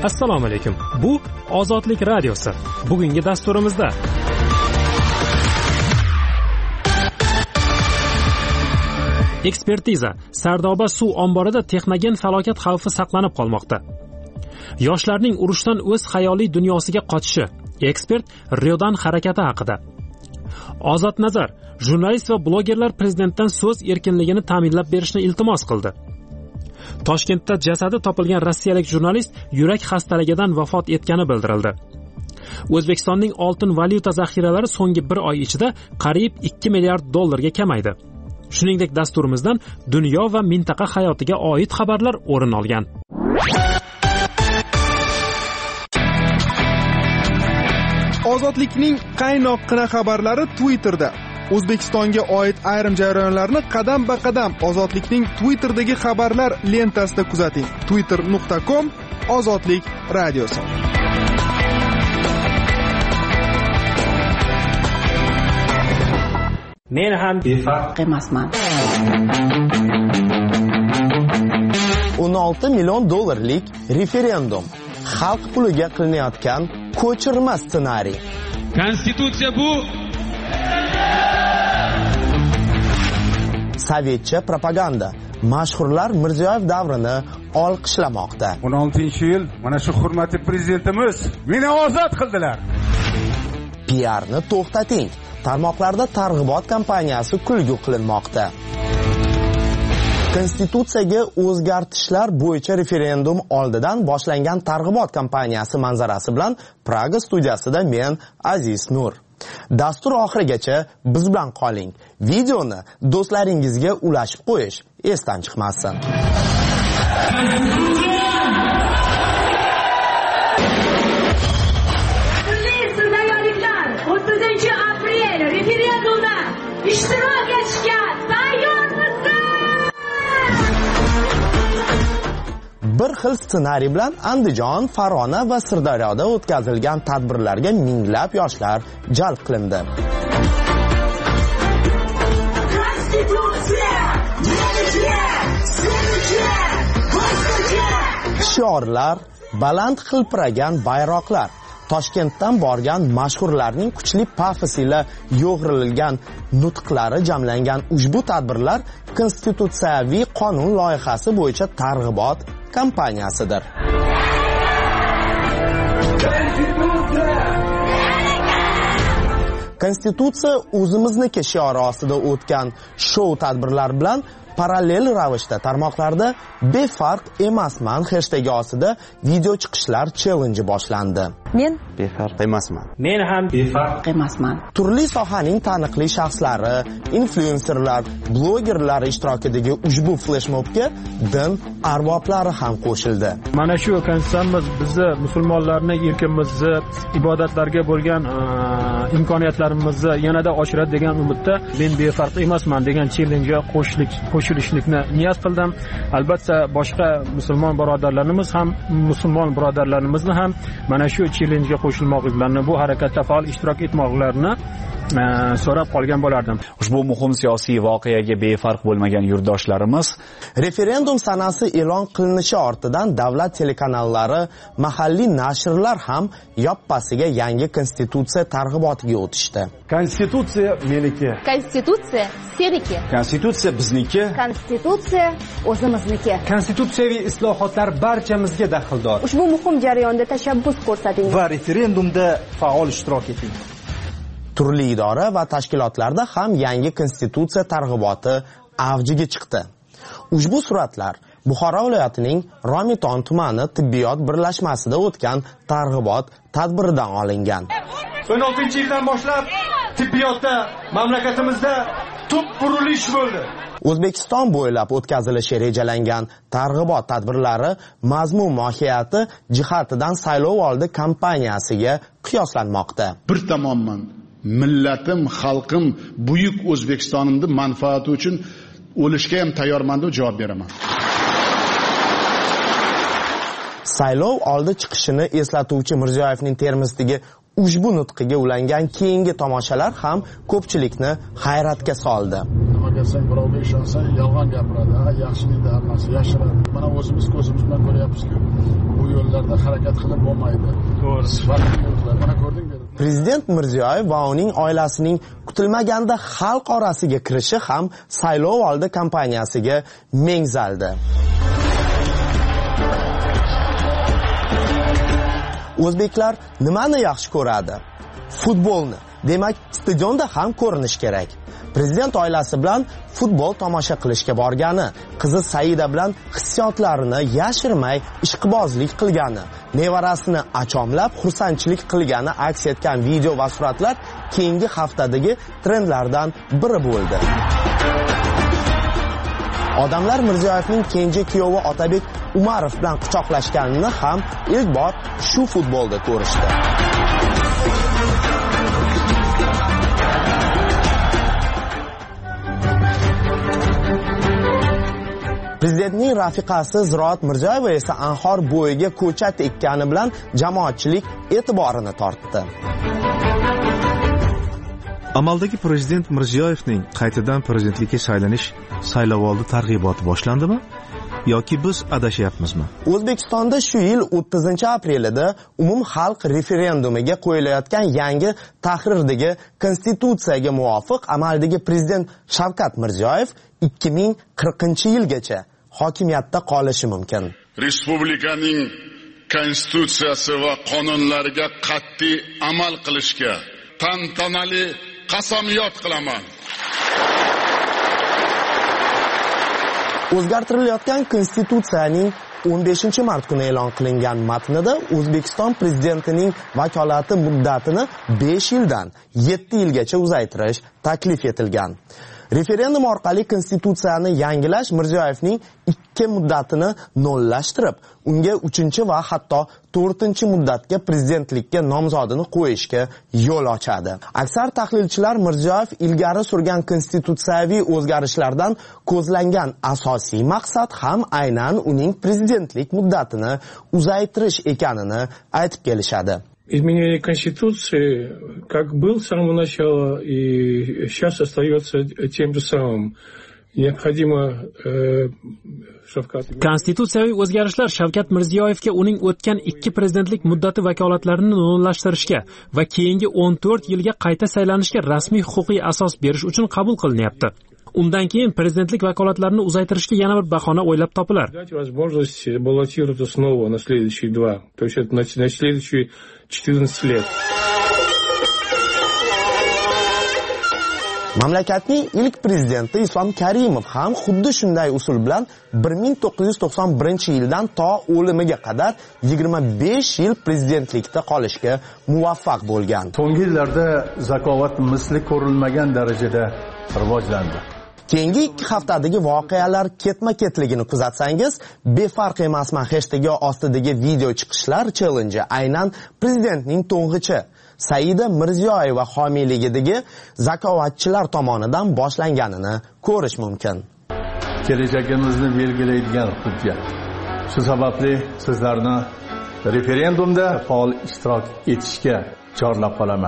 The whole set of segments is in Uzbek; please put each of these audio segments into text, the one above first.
Assalomu alaykum. Bu Ozodlik radiosi. Bugungi dasturimizda ekspertiza. Sardoba suv omborida texnogen falokat xavfi saqlanib qolmoqda. Yoshlarning urushdan o'z xayoliy dunyosiga qochishi. Ekspert Ryodan harakati haqida. Ozod Nazar, jurnalist va blogerlar prezidentdan so'z erkinligini ta'minlab berishni iltimos qildi. Toshkentda jasadi topilgan rossiyalik jurnalist yurak xastaligidan vafot etgani bildirildi. O'zbekistonning oltin valyuta zaxiralari so'nggi bir oy ichida qariyb 2 milliard dollarga kamaydi. Shuningdek, dasturimizdan dunyo va mintaqa hayotiga oid xabarlar o'rin olgan. Ozodlikning qaynoqqina xabarlari Twitterda. O'zbekistonga oid ayrim jarayonlarni qadam-ba-qadam Ozodlikning Twitterdagi xabarlar lentasida kuzating. twitter.com Ozodlik radiosi. Men ham befarq emasman. 16 million dollarlik referendum. Xalq puliga qilinayotgan ko'chirma ssenariy. Konstitutsiya bu Sovetcha propaganda. Mashhurlar Mirziyoyev davrini olqishlamoqda. 16-yil mana shu hurmatli prezidentimiz meni ozod qildilar. PRni to'xtating. Tarmoqlarda targ'ibot kampaniyasi kulgu qilinmoqda. Konstitutsiyaga o'zgartishlar bo'yicha referendum oldidan boshlangan targ'ibot kampaniyasi manzarasi bilan Praga studiyasida men Aziz Nur. Dastur oxirigacha biz bilan qoling. Videoni do'stlaringizga ulashib qo'yish esdan chiqmasin. Turli sirdaryoliklar 30-aprel referendumda ishtirok etishga tayyormisiz? Bir xil ssenariy bilan Andijon, Farg'ona va Sirdaryoda o'tkazilgan tadbirlarga minglab yoshlar jalb qilindi. Shiorlar, baland hilpiragan bayroqlar, Toshkentdan borgan mashhurlarning kuchli pafos ila yo'g'rilgan nutqlari jamlangan ushbu tadbirlar konstitutsiyaviy qonun loyihasi bo'yicha targ'ibot kampaniyasidir. Konstitutsiya o'zimizniki shiori ostida o'tgan shou tadbirlar bilan parallel ravishda tarmoqlarda befarq emasman hashtagi ostida video chiqishlar challenge boshlandi. Men befarq emasman. Men ham befarq emasman. Turli sohaning taniqli shaxslari, influencerlar, blogerlar ishtirokidagi ushbu flashmobga din arboblari ham qo'shildi. Mana shu konstitutsiyamiz bizni musulmonlarning erkinimizni, ibodatlarga bo'lgan imkoniyatlarimizni yanada oshiradi degan umidda men befarq emasman degan challenge qo'shilishlikni niyat qildim. Albatta boshqa musulmon birodarlarimiz ham musulmon birodarlarimizni ham mana shu challenge qo'shilmoqliklarini, bu harakatda faol ishtirok etmoqlarini so'rab qolgan bo'lardim. Ushbu muhim siyosiy voqeaga befarq bo'lmagan yurtdoshlarimiz referendum sanasi e'lon qilinishi ortidan davlat telekanallari, mahalliy nashrlar ham yoppasiga yangi konstitutsiya targ'ibotiga o'tishdi. Konstitutsiya meniki. Konstitutsiya seniki. Konstitutsiya bizniki. Konstitutsiya o'zimizniki. Konstitutsiyaviy islohotlar barchamizga daxldor. Ushbu muhim jarayonda tashabbus ko'rsating va referendumda faol ishtirok eting. Turli idora va tashkilotlarda ham yangi konstitutsiya targ'iboti avjiga chiqdi. Ushbu suratlar Buxoro viloyatining Romiton tumani tibbiyot birlashmasida o'tgan targ'ibot tadbiridan olingan. 16-yildan boshlab tibbiyotda mamlakatimizda tub burilish bo'ldi. O'zbekiston bo'ylab o'tkazilishi rejalangan targ'ibot tadbirlari mazmun mohiyati jihatidan saylov oldi kampaniyasiga qiyoslanmoqda. Bir tomondan millatim, xalqim, buyuk O'zbekistonimning manfaati uchun o'lishga ham tayyorman deb javob beraman. Saylov oldi chiqishini eslatuvchi Mirziyoyevning Termizdagi ushbu nutqiga ulangan keyingi tomoshalar ham ko'pchilikni hayratga soldi. gapirsak, birovga ishonsa, yolg'on gapiradi. Yaxshilikda hammasi yashiradi. Mana o'zimiz ko'zimiz bilan ko'ryapmiz-ku, bu yo'llarda harakat qilib bo'lmaydi. To'g'ri. Sifatli yo'llar. Mana ko'rdingmi? Prezident Mirziyoyev va uning oilasining kutilmaganda xalq orasiga kirishi ham saylovoldi kampaniyasiga mengzaldi. O'zbeklar nimani yaxshi ko'radi? Futbolni. Demak, stadionda ham ko'rinish kerak. Prezident oilasi bilan futbol tomosha qilishga borgani, qizi Saida bilan hissiyotlarini yashirmay ishqibozlik qilgani, nevarasini achomlab xursandchilik qilgani aks etgan video va suratlar keyingi haftadagi trendlardan biri bo'ldi. Odamlar Mirziyoyevning kenja kuyovi Otabek Umarov bilan quchoqlashganini ham ilk bor shu futbolda ko'rishdi. Prezidentning rafiqasi Ziroat Mirziyoyeva esa anhor bo'yiga ko'chat ekkani bilan jamoatchilik e'tiborini tortdi. Amaldagi prezident Mirziyoyevning qaytadan prezidentlikka saylanish saylovoldi targ'iboti boshlandimi yoki biz adashyapmizmi? O'zbekistonda shu yil 30-aprelida umumxalq referendumiga qo'yilayotgan yangi tahrirdagi konstitutsiyaga muvofiq amaldagi prezident Shavkat Mirziyoyev 2040-yilgacha hokimiyatda qolishi mumkin. Respublikaning konstitutsiyasi va qonunlariga qat'iy amal qilishga tantanali qasamyod qilaman. O'zgartirilayotgan konstitutsiyaning 15-mart kuni e'lon qilingan matnida O'zbekiston prezidentining vakolati muddatini 5 yildan 7 yilgacha uzaytirish taklif etilgan. Referendum orqali konstitutsiyani yangilash Mirziyoyevning 2 muddatini nollashtirib, unga 3 va hatto 4 muddatga prezidentlikka nomzodini qo'yishga yo'l ochadi. Aksar tahlilchilar Mirziyoyev ilgari surgan konstitutsiyaviy o'zgarishlardan ko'zlangan asosiy maqsad ham aynan uning prezidentlik muddatini uzaytirish ekanini aytib kelishadi. Изменение Конституции, как был с самого начала, и сейчас остается тем же самым. Необходимо Konstitutsiyaviy o'zgarishlar Shavkat Mirziyoyevga uning o'tgan 2 prezidentlik muddati vakolatlarini nollashtirishga va keyingi 14 yilga qayta saylanishga rasmiy huquqiy asos berish uchun qabul qilinyapti. Undan keyin prezidentlik vakolatlarini uzaytirishga yana bir bahona o'ylab topilar. Возможность баллотироваться снова на следующие 2, то есть это на следующие 14 лет. Mamlakatning ilk prezidenti Islom Karimov ham xuddi shunday usul bilan 1991-yildan to o'limiga qadar 25 yil prezidentlikda qolishga muvaffaq bo'lgan. So'nggi yillarda zakovat misli ko'rilmagan darajada rivojlandi. Keyingi 2 haftadagi voqealar ketma-ketligini kuzatsangiz, befarq emasman hashtagi ostidagi video chiqishlar challenge aynan prezidentning to'ng'ichi Saida Mirziyoyeva homiyligidagi zakovatchilar tomonidan boshlanganini ko'rish mumkin. Kelajagimizni belgilaydigan hujjat. Shu sababli sizlarni referendumda faol ishtirok etishga chorlab qolaman.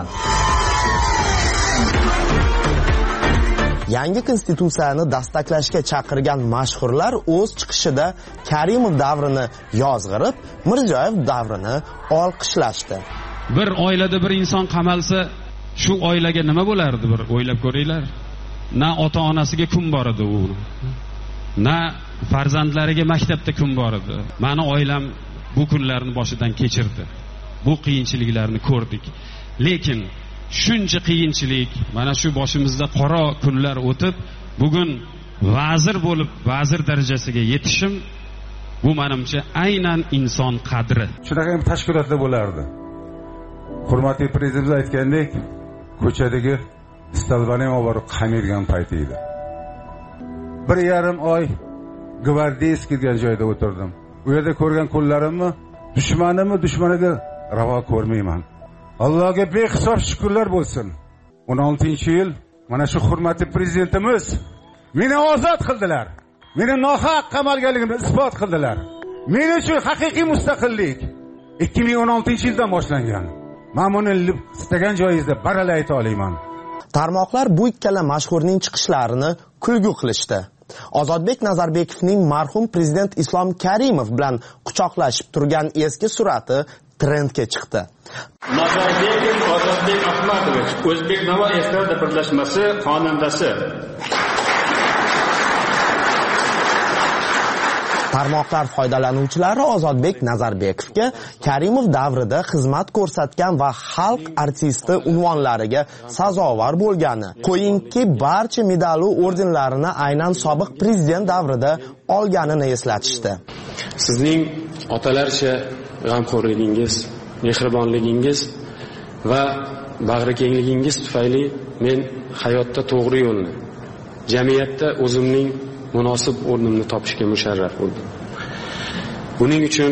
Yangi konstitutsiyani dastaklashga chaqirgan mashhurlar o'z chiqishida Karimov davrini yozg'irib, Mirziyoyev davrini olqishlashdi. Bir oilada bir inson qamalsa, shu oilaga nima bo'lardi bir o'ylab ko'ringlar. Na ota-onasiga kun bor edi u. Na farzandlariga maktabda kun bor edi. Meni oilam bu kunlarni boshidan kechirdi. Bu qiyinchiliklarni ko'rdik. Lekin shuncha qiyinchilik, mana shu boshimizda qora kunlar o'tib, bugun vazir bo'lib, vazir darajasiga yetishim, bu menimcha aynan inson qadri. Shunaqa ham tashkilotlar bo'lardi. Hurmatli prezident aytgandek, ko'chadagi stalbani ham olib qamirgan payti edi. 1,5 oy gvardiyskiy degan joyda o'tirdim. U yerda ko'rgan kunlarimni dushmaniga ravo ko'rmayman. Allohga behisob shukrlar bo'lsin. 16-yil mana shu hurmatli prezidentimiz meni ozod qildilar. Meni nohaq qamalganligimni isbot qildilar. Men uchun haqiqiy mustaqillik 2016-yildan boshlangan. Men buni istagan joyingizda baralla ayta olaman. Tarmoqlar bu ikkala mashhurning chiqishlarini kulgu qilishdi. Ozodbek Nazarbekovning marhum prezident Islom Karimov bilan quchoqlashib turgan eski surati trendga chiqdi. Nazarbekov Ozodbek Ahmadovich, O'zbek-Navo estrada birlashmasi xonandasi. Tarmoqlar foydalanuvchilari Ozodbek Nazarbekovga Karimov davrida xizmat ko'rsatgan va xalq artisti unvonlariga sazovor bo'lgani, qo'yingki barcha medalu ordenlarini aynan sobiq prezident davrida olganini eslatishdi. Sizning otalarcha g'amxo'rligingiz, mehribonligingiz va bag'rikengligingiz tufayli men hayotda to'g'ri yo'lni, jamiyatda o'zimning munosib o'rnimni topishga musharraf bo'ldim. Buning uchun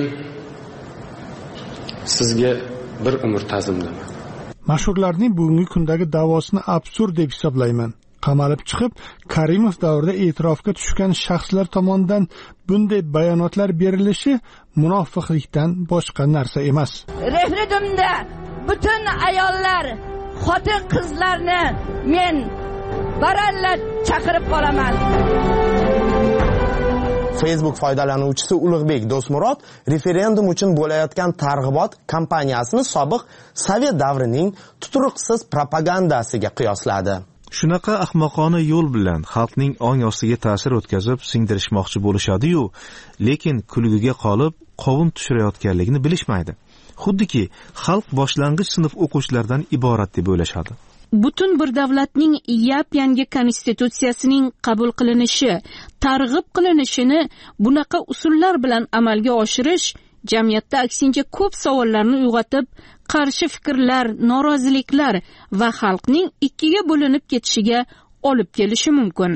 sizga bir umr ta'zimdaman. Mashhurlarning bugungi kundagi da'vosini absurd deb hisoblayman. Qamalib chiqib, Karimov davrida e'tirofga tushgan shaxslar tomonidan bunday bayonotlar berilishi munofiqlikdan boshqa narsa emas. Referendumda butun ayollar, xotin-qizlarni men baralla chaqirib qolaman. Facebook foydalanuvchisi Ulug'bek Do'smurod referendum uchun bo'layotgan targ'ibot kampaniyasini sobiq Sovet davrining tuturuqsiz propagandasiga qiyosladi. Shunaqa ahmoqona yo'l bilan xalqning ong ostiga ta'sir o'tkazib singdirishmoqchi bo'lishadi-yu, lekin kulgiga qolib qovun tushirayotganligini bilishmaydi. Xuddiki xalq boshlang'ich sinf o'quvchilaridan iborat deb o'ylashadi. Butun bir davlatning yap-yangi konstitutsiyasining qabul qilinishi, targ'ib qilinishini bunaqa usullar bilan amalga oshirish jamiyatda aksincha ko'p savollarni uyg'otib, qarshi fikrlar, noroziliklar va xalqning ikkiga bo'linib ketishiga olib kelishi mumkin.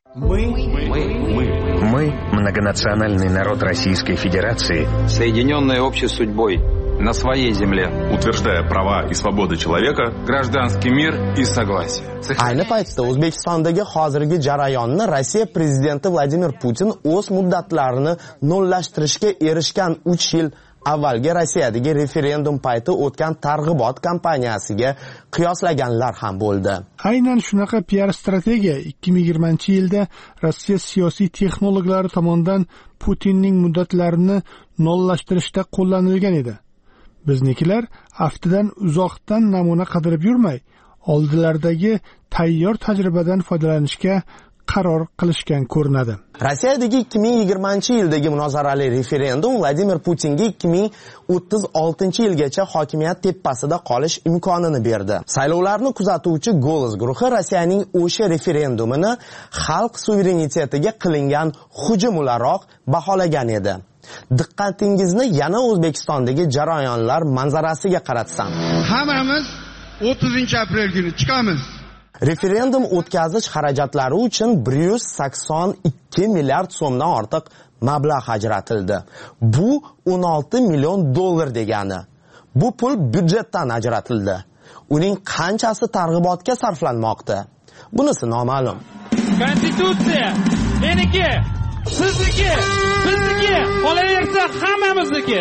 Мы, многонациональный народ Российской Федерации, соединенные общей судьбой на своей земле, утверждая права и свободы человека, гражданский мир и согласие. Ayni paytda O'zbekistondagi hozirgi jarayonni Rossiya prezidenti Vladimir Putin o'z muddatlarini nollashtirishga erishgan 3 yil avvalgi Rossiyadagi referendum payti o'tgan targ'ibot kampaniyasiga qiyoslaganlar ham bo'ldi. Aynan shunaqa PR strategiya 2020-yilda Rossiya siyosiy texnologlari tomonidan Putinning muddatlarini nollashtirishda qo'llanilgan edi. Biznikilar aftidan uzoqdan namuna qidirib yurmay, oldilaridagi tayyor tajribadan foydalanishga qaror qilishgan ko'rinadi. Rossiyadagi 2020-yildagi munozarali referendum Vladimir Putinga 2036-yilgacha hokimiyat tepasida qolish imkonini berdi. Saylovlarni kuzatuvchi Golos guruhi Rossiyaning o'sha referendumini xalq suverenitetiga qilingan hujum o'laroq baholagan edi. Diqqatingizni yana O'zbekistondagi jarayonlar manzarasiga qaratsam. Hammamiz 30-aprel kuni chiqamiz. Referendum o'tkazish xarajatlari uchun 182 milliard so'mdan ortiq mablag' ajratildi. Bu 16 million dollar degani. Bu pul byudjetdan ajratildi. Uning qanchasi targ'ibotga sarflanmoqda? Bunisi noma'lum. Konstitutsiya meniki, sizniki, bizniki, qolaversa hammamizniki.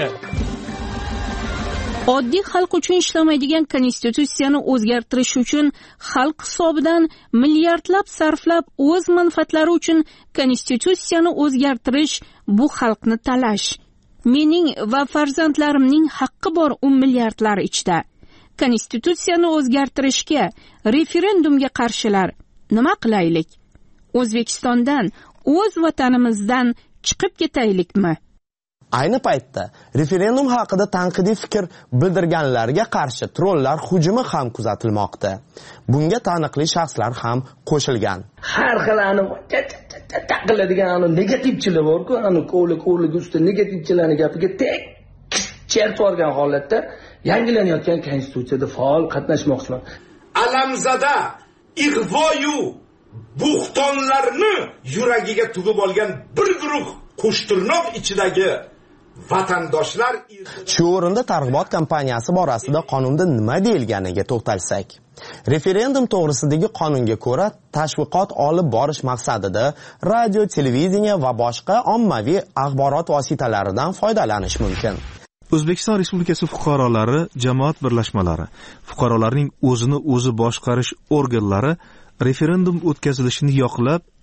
Oddiy xalq uchun ishlamaydigan konstitutsiyani o'zgartirish uchun xalq hisobidan milliardlab sarflab o'z manfaatlari uchun konstitutsiyani o'zgartirish bu xalqni talash. Mening va farzandlarimning haqqi bor 10 milliardlar ichida. Konstitutsiyani o'zgartirishga, referendumga qarshilar nima qilaylik? O'zbekistondan, o'z vatanimizdan chiqib ketaylikmi? Ayni paytda referendum haqida tanqidiy fikr bildirganlarga qarshi trollar hujumi ham kuzatilmoqda. Bunga taniqli shaxslar ham qo'shilgan. Har xil taqiladigan negativchilar bor-ku, ko'lik ustida negativchilarning gapiga tek chertib olgan holatda yangilanayotgan konstitutsiyada faol qatnashmoqchiman. Alamzada ig'voyu buxtonlarni yuragiga tugib olgan bir guruh qo'shtirnoq ichidagi vatandoshlar. Shu o'rinda targ'ibot kampaniyasi borasida qonunda nima deyilganiga to'xtalsak. Referendum to'g'risidagi qonunga ko'ra tashviqot olib borish maqsadida radio, televideniya va boshqa ommaviy axborot vositalaridan foydalanish mumkin. O'zbekiston Respublikasi fuqarolari, jamoat birlashmalari, fuqarolarning o'zini o'zi boshqarish organlari referendum o'tkazilishini yoqlab,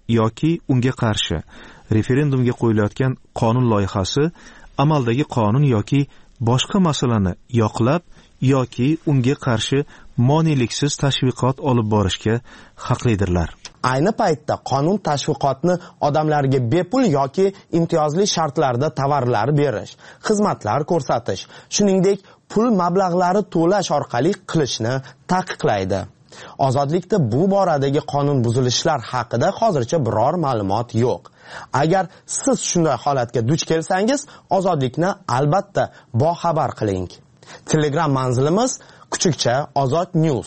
yoki unga qarshi referendumga qo'yilayotgan qonun loyihasi amaldagi qonun yoki boshqa masalani yoqlab yoki unga qarshi moneliksiz tashviqot olib borishga haqlidirlar. Ayni paytda qonun tashviqotni odamlarga bepul yoki imtiyozli shartlarda tovarlar berish, xizmatlar ko'rsatish, shuningdek pul mablag'lari to'lash orqali qilishni taqiqlaydi. Ozodlikda bu boradagi qonun buzilishlar haqida hozircha biror ma'lumot yo'q. Agar siz shunday holatga duch kelsangiz, Ozodlikni albatta boxabar qiling. Telegram manzilimiz kuchukcha Ozod News.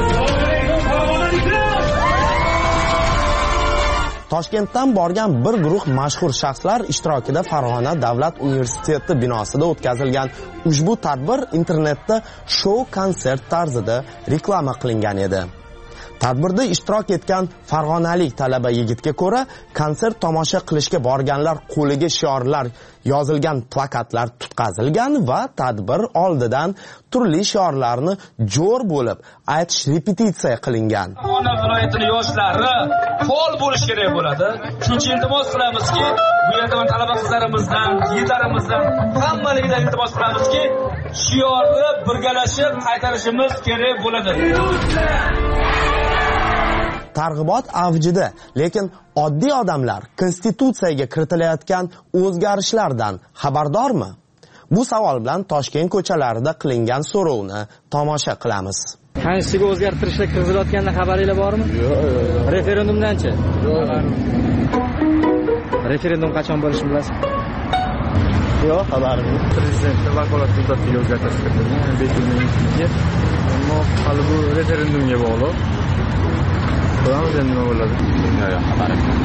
Toshkentdan borgan bir guruh mashhur shaxslar ishtirokida Farg'ona davlat universiteti binosida o'tkazilgan ushbu tadbir internetda shou-konsert tarzida reklama qilingan edi. Tadbirda ishtirok etgan farg'onalik talaba yigitga ko'ra, konsert tomosha qilishga borganlar qo'liga shiorlar yozilgan plakatlar tutqazilgan va tadbir oldidan turli shiorlarni jo'r bo'lib aytish repetitsiya qilingan. Farg'ona viloyatining yoshlari faol bo'lish kerak bo'ladi. Shuncha iltimos qilamizki, bu yerda talaba qizlarimizdan, yigitlarimizdan hammaligidan iltimos qilamizki, shiorni birgalashib qaytarishimiz kerak bo'ladi. Targ'ibot avjida, lekin oddiy odamlar konstitutsiyaga kiritilayotgan o'zgarishlardan xabardormi? Bu savol bilan Toshkent ko'chalarida qilingan so'rovni tomosha qilamiz. Konstitutsiyaga o'zgartirishlar kiritilayotganidan xabaringiz bormi? Yo'q. Referendumdanchi? Yo'q. Referendum qachon bo'lishini bilasizmi? Yo'q, xabarim yo'q. Prezidentning vakolat muddatiga o'zgartirish kiritilgan, bekilmagan. Ammo hali bu referendumga bog'liq. Bilamiz endi nima bo'ladi. Yo'q, xabarim yo'q.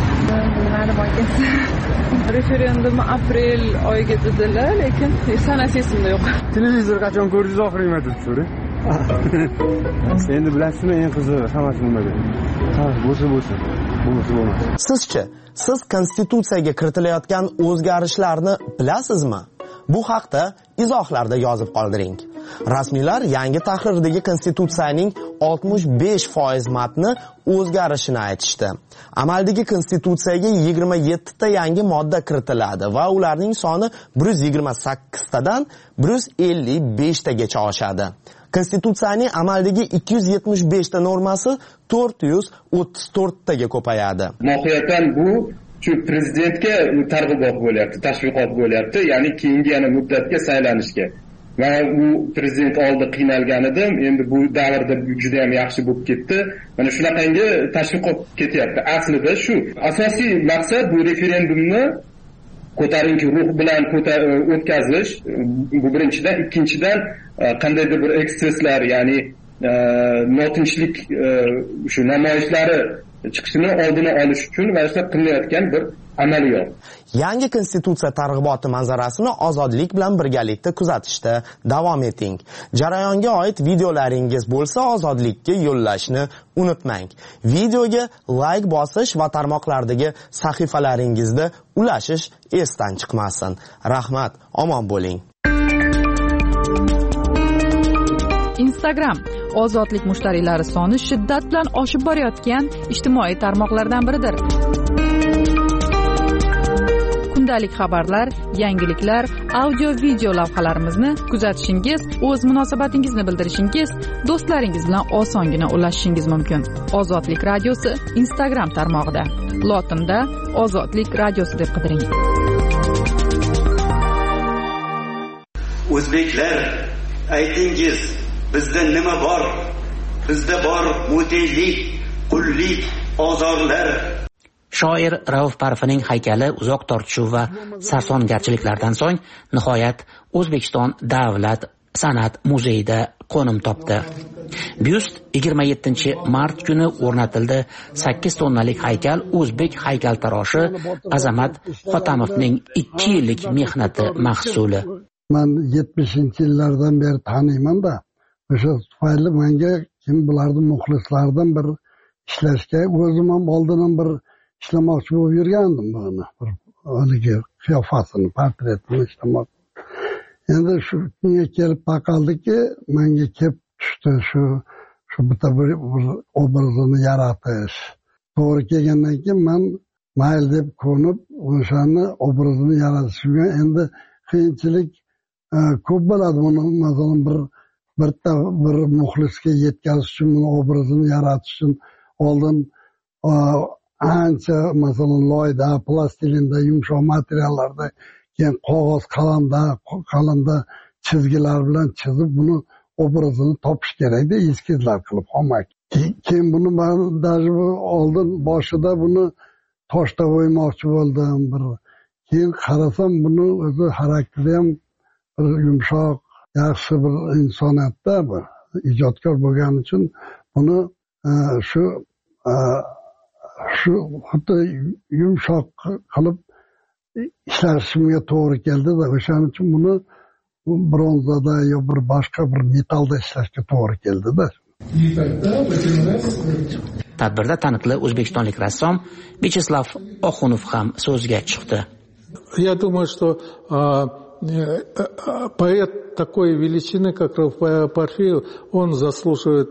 Referendum aprel oyiga dedilar, lekin sanasi esimda yo'q. Televizor qachon ko'rdingiz oxirgi marta so'rang. Endi bilasizmi, eng qizig'i hammasi nimada? Ha, bo'lsa, bo'lsa bo'lmas. Sizchi, siz konstitutsiyaga kiritilayotgan o'zgarishlarni bilasizmi? Bu haqda izohlarda yozib qoldiring. Rasmiylar yangi tahrirdagi konstitutsiyaning 65% matni o'zgarishini aytishdi. Amaldagi konstitutsiyaga 27 ta yangi modda kiritiladi va ularning soni 128 tadan 155 tagacha oshadi. Konstitutsiyaning amaldagi 275 ta normasi 434 taga ko'payadi. Mohiyatan bu shu prezidentga targ'ibot bo'lyapti, tashviqot bo'lyapti, ya'ni keyingi yana muddatga saylanishga. Va u prezident oldi qiynalgan edim, endi bu davrda juda ham yaxshi bo'lib ketdi. Mana shunaqangi tashviqot ketyapti. Aslida shu asosiy maqsad bu referendumni ko'tarinki ruh bilan o'tkazish. Bu birinchidan, ikkinchidan qandaydir bir ekseslar, ya'ni notinchlik shu namoyishlari chiqishini oldini olish uchun vaqtda qilinayotgan bir amaliyot. Yangi konstitutsiya targ'iboti manzarasini Ozodlik bilan birgalikda kuzatishda davom eting. Jarayonga oid videolaringiz bo'lsa, Ozodlikka yo'llashni unutmang. Videoga like bosish va tarmoqlardagi sahifalaringizda ulashish esdan chiqmasin. Rahmat, omon bo'ling. Instagram Ozodlik mushtariylari soni shiddat bilan oshib borayotgan ijtimoiy tarmoqlardan biridir. Kundalik xabarlar, yangiliklar, audio-video lavhalarimizni kuzatishingiz, o'z munosabatingizni bildirishingiz, do'stlaringiz bilan osongina ulashishingiz mumkin. Ozodlik radiosi Instagram tarmog'ida. Lotinda Ozodlik radiosi deb qidiring. O'zbeklar, aytingiz, bizda nima bor? Bizda bor mutiylik, qullik, ozorlar. Shoir Rauf Parfining haykali uzoq tortishuv va sarsongarchiliklardan so'ng nihoyat O'zbekiston davlat san'at muzeyida qo'nim topdi. Byust 27-mart kuni o'rnatildi. 8 tonnalik haykal o'zbek haykaltaroshi Azamat Xotamovning 2 yillik mehnati mahsuli. Men 70-yillardan beri taniyman-da. O'sha tufayli menga kim bularni muxlislardan bir ishlashga o'zim ham oldindan bir ishlamoqchi bo'lib yurgandim buni. Haligi qiyofasini, portretini ishlamoq. Endi shunga kelib taqaldiki, menga kelib tushdi shu bitta bir obrazini yaratish. to'g'ri kelgandan keyin men mayli deb ko'nib o'shani obrazini yaratishga endi qiyinchilik ko'p bo'ladi. Buni masalan bir muxlisga yetkazish uchun, buni obrazini yaratish uchun oldin ancha masalan loyda, plastilinda, yumshoq materiallarda, keyin qog'oz qalamda chizgilar bilan chizib buni obrazini topish kerakda, eskizlar qilib olmak. Keyin buni men даже oldin boshida buni toshda o'ymoqchi bo'ldim. Keyin qarasam buni o'zi xarakteri ham bir yumshoq, yaxshi bir insoniyatda bir ijodkor bo'lgani uchun buni shu xuddi yumshoq qilib ishlashimga to'g'ri keldida, o'shaning uchun buni bronzada yo bir boshqa bir metallda ishlashga to'g'ri keldida. Tadbirda taniqli o'zbekistonlik rassom Vyacheslav Oxunov ham so'zga chiqdi. Я думаю, что поэт такой величины, как Рауф Парфиев, он заслуживает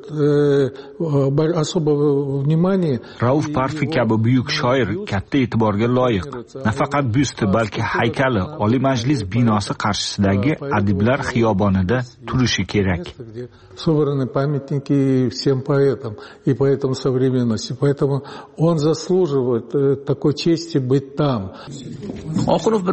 особого внимания. Rauf Parfi kabi buyuk shoir katta e'tiborga loyiq. Nafaqat byusti, balki haykali Oliy Majlis binosi qarshisidagi Adiblar xiyobonida turishi kerak. Собраны памятники всем поэтам и поэтам современности. Поэтому он заслуживает такой чести быть там. Oxunov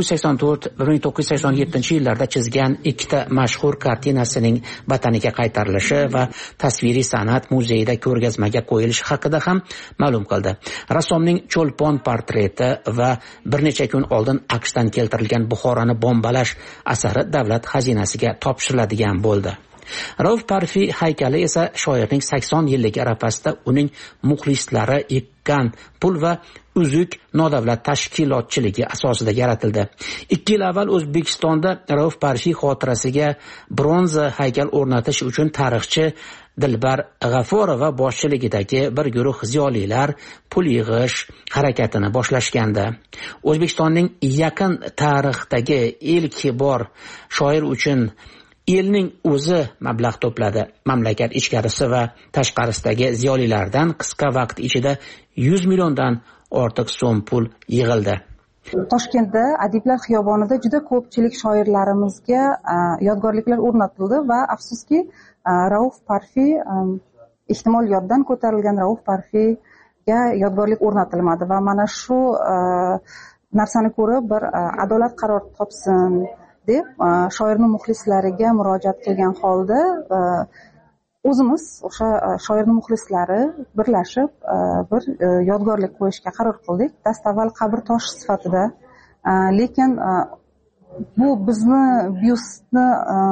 1984-1987 yillarda chizgan ikkita mashhur kartinasining vataniga qaytarilishi va tasviriy san'at muzeyida ko'rgazmaga qo'yilishi haqida ham ma'lum qildi. Rassomning cho'lpon portreti va bir necha kun oldin AQShdan keltirilgan Buxoroni bombalash asari davlat xazinasiga topshiriladigan bo'ldi. Rauf Parfi haykali esa shoirning 80 yillik arafasida uning muxlislari ekkan pul va uzuk nodavlat tashkilotchiligi asosida yaratildi. 2 yil avval O'zbekistonda Rauf Parfi xotirasiga bronza haykal o'rnatish uchun tarixchi Dilbar G'aforova boshchiligidagi bir guruh ziyolilar pul yig'ish harakatini boshlashgandi. O'zbekistonning yaqin tarixdagi ilk bor shoir uchun elning o'zi mablag' to'pladi. Mamlakat ichkarisi va tashqarisidagi ziyolilardan qisqa vaqt ichida 100 milliondan ortiq so'm pul yig'ildi. Toshkentda Adiblar xiyobonida juda ko'pchilik shoirlarimizga yodgorliklar o'rnatildi va afsuski Rauf Parfi, ehtimol yoddan ko'tarilgan Rauf Parfiga yodgorlik o'rnatilmadi va mana shu narsani ko'rib bir adolat qaror topsin deb shoirning muxlislariga murojaat qilgan holda o'zimiz o'sha shoirning muxlislari birlashib bir yodgorlik qo'yishga qaror qildik. Dastavval qabr tosh sifatida, lekin bu bizni byustni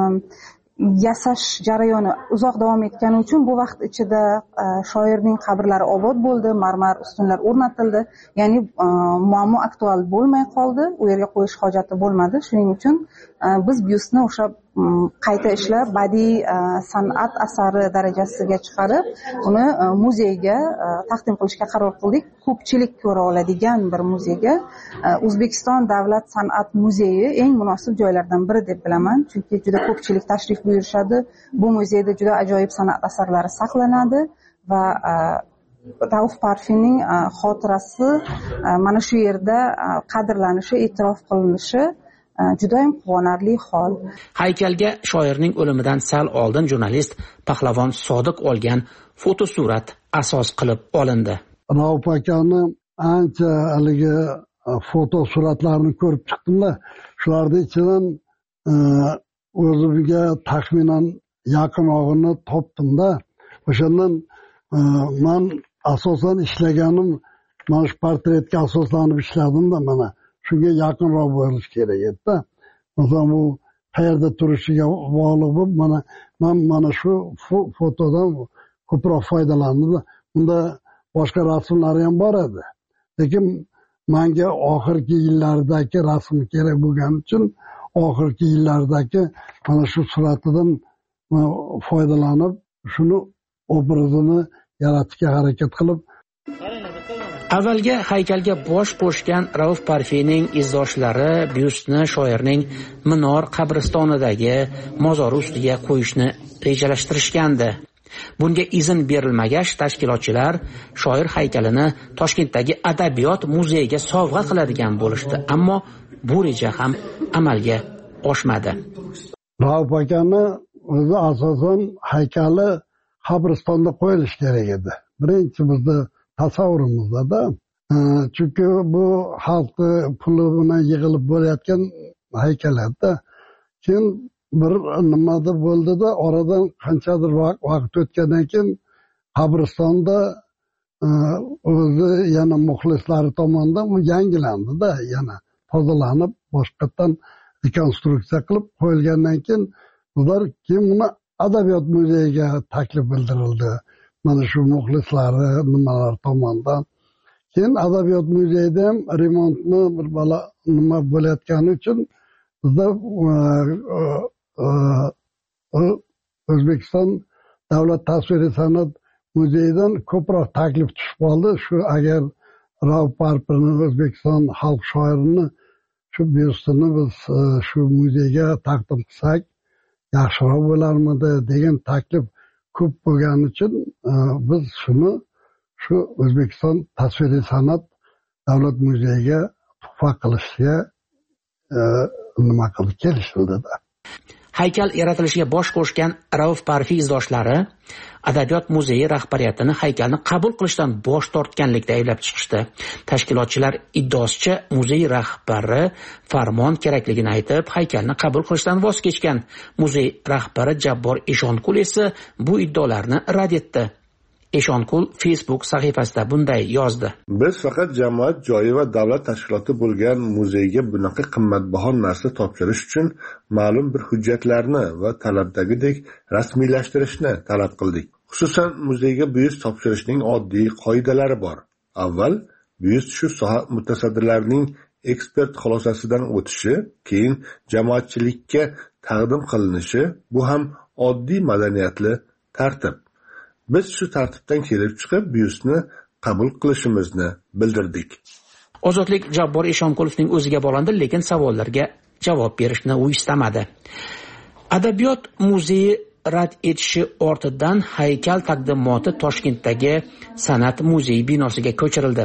yasash jarayoni uzoq davom etgani uchun bu vaqt ichida shoirning qabrlari obod bo'ldi, marmar ustunlar o'rnatildi. Ya'ni muammo aktual bo'lmay qoldi, u yerga qo'yish hojati bo'lmadi. Shuning uchun biz byustni o'sha qayta ishlab badiiy san'at asari darajasiga chiqarib, uni muzeyga taqdim qilishga qaror qildik. Ko'pchilik ko'ra oladigan bir muzeyga. O'zbekiston Davlat san'at muzeyi eng munosib joylardan biri deb bilaman, chunki juda ko'pchilik tashrif buyurishadi. Bu muzeyda juda ajoyib san'at asarlari saqlanadi va Rauf Parfining xotirasi mana shu yerda qadrlanishi, e'tirof qilinishi juda ham quvonarli hol. Haykalga shoirning o'limidan sal oldin jurnalist Pahlavon Sodiq olgan fotosurat asos qilib olindi. Rauf akani ancha haligi fotosuratlarini ko'rib chiqdimda, shularning ichidan o'zimga taxminan yaqinog'ini topdimda. O'shandan men asosan ishlaganim mana shu portretga asoslanib ishladimda, mana shunga yaqinroq bo'lish kerak edi. Masalan, bu qayerda turishiga bog'liq bo'lib, mana shu fotodan ko'proq foydalandim. Unda boshqa rasmlari ham bor edi. Lekin menga oxirgi yillardagi rasm kerak bo'lgani uchun oxirgi yillardagi mana shu suratidan foydalanib, shuni obrazini yaratishga harakat qilib. Avvalga haykalga bosh qo'shgan Rauf Parfining izdoshlari byustni shoirning Minor qabristonidagi mozori ustiga qo'yishni rejalashtirishgandi. Bunga izn berilmagach, tashkilotchilar shoir haykalini Toshkentdagi Adabiyot muzeyiga sovg'a qiladigan bo'lishdi, ammo bu reja ham amalga oshmadi. Rauf akani o'zi asosan haykali qabristonda qo'yilishi kerak edi. Birinchi bizni tasavvurimizda. Chunki bu xalqni puli bilan yig'ilib bo'layotgan haykallarda keyin bir nimadir bo'ldi-da, oradan qanchadir vaqt o'tgandan keyin qabristonda o'zi yana muxlislari tomonidan u yangilandi-da, yana tozalanib, boshqatdan rekonstruksiya qilib qo'yilgandan keyin ular keyin uni Adabiyot muzeyiga taklif bildirildi. Mana shu muxlislari nimalar tomonidan. Keyin Adabiyot muzeyida ham remontni bir bala nima bo'layotgani uchun bizda O'zbekiston Davlat tasviriy san'at muzeyidan ko'proq taklif tushib qoldi. Shu agar Rauf Parfining O'zbekiston xalq shoirini shu byustini biz shu muzeyga taqdim qilsak yaxshiroq bo'larmidi degan taklif ko'p bo'lgani uchun biz shuni shu O'zbekiston tasviriy san'at davlat muzeyiga tuhfa qilishga nima qildi, kelishildi-da. Haykal yaratilishiga bosh qo'shgan Rauf Parfi izdoshlari Adabiyot muzeyi rahbariyatini haykalni qabul qilishdan bosh tortganlikda ayblab chiqishdi. Tashkilotchilar iddaosicha muzey rahbari farmon kerakligini aytib, haykalni qabul qilishdan voz kechgan. Muzey rahbari Jabbor Eshonqul esa bu iddaolarni rad etdi. Eshonqul Facebook sahifasida bunday yozdi: Biz faqat jamoat joyi va davlat tashkiloti bo'lgan muzeyga bunaqa qimmatbaho narsa topshirish uchun ma'lum bir hujjatlarni va talabdagidek rasmiylashtirishni talab qildik. Xususan, muzeyga byust topshirishning oddiy qoidalari bor. Avval, byust shu soha mutasaddilarining ekspert xulosasidan o'tishi, keyin jamoatchilikka taqdim qilinishi, bu ham oddiy madaniyatli tartib. Biz shu tartibdan kelib chiqib, byustni qabul qilishimizni bildirdik. Ozodlik Jabbor Eshonqulovning o'ziga bog'landi, lekin savollarga javob berishni u istamadi. Adabiyot muzeyi rad etishi ortidan haykal taqdimoti Toshkentdagi San'at muzeyi binosiga ko'chirildi.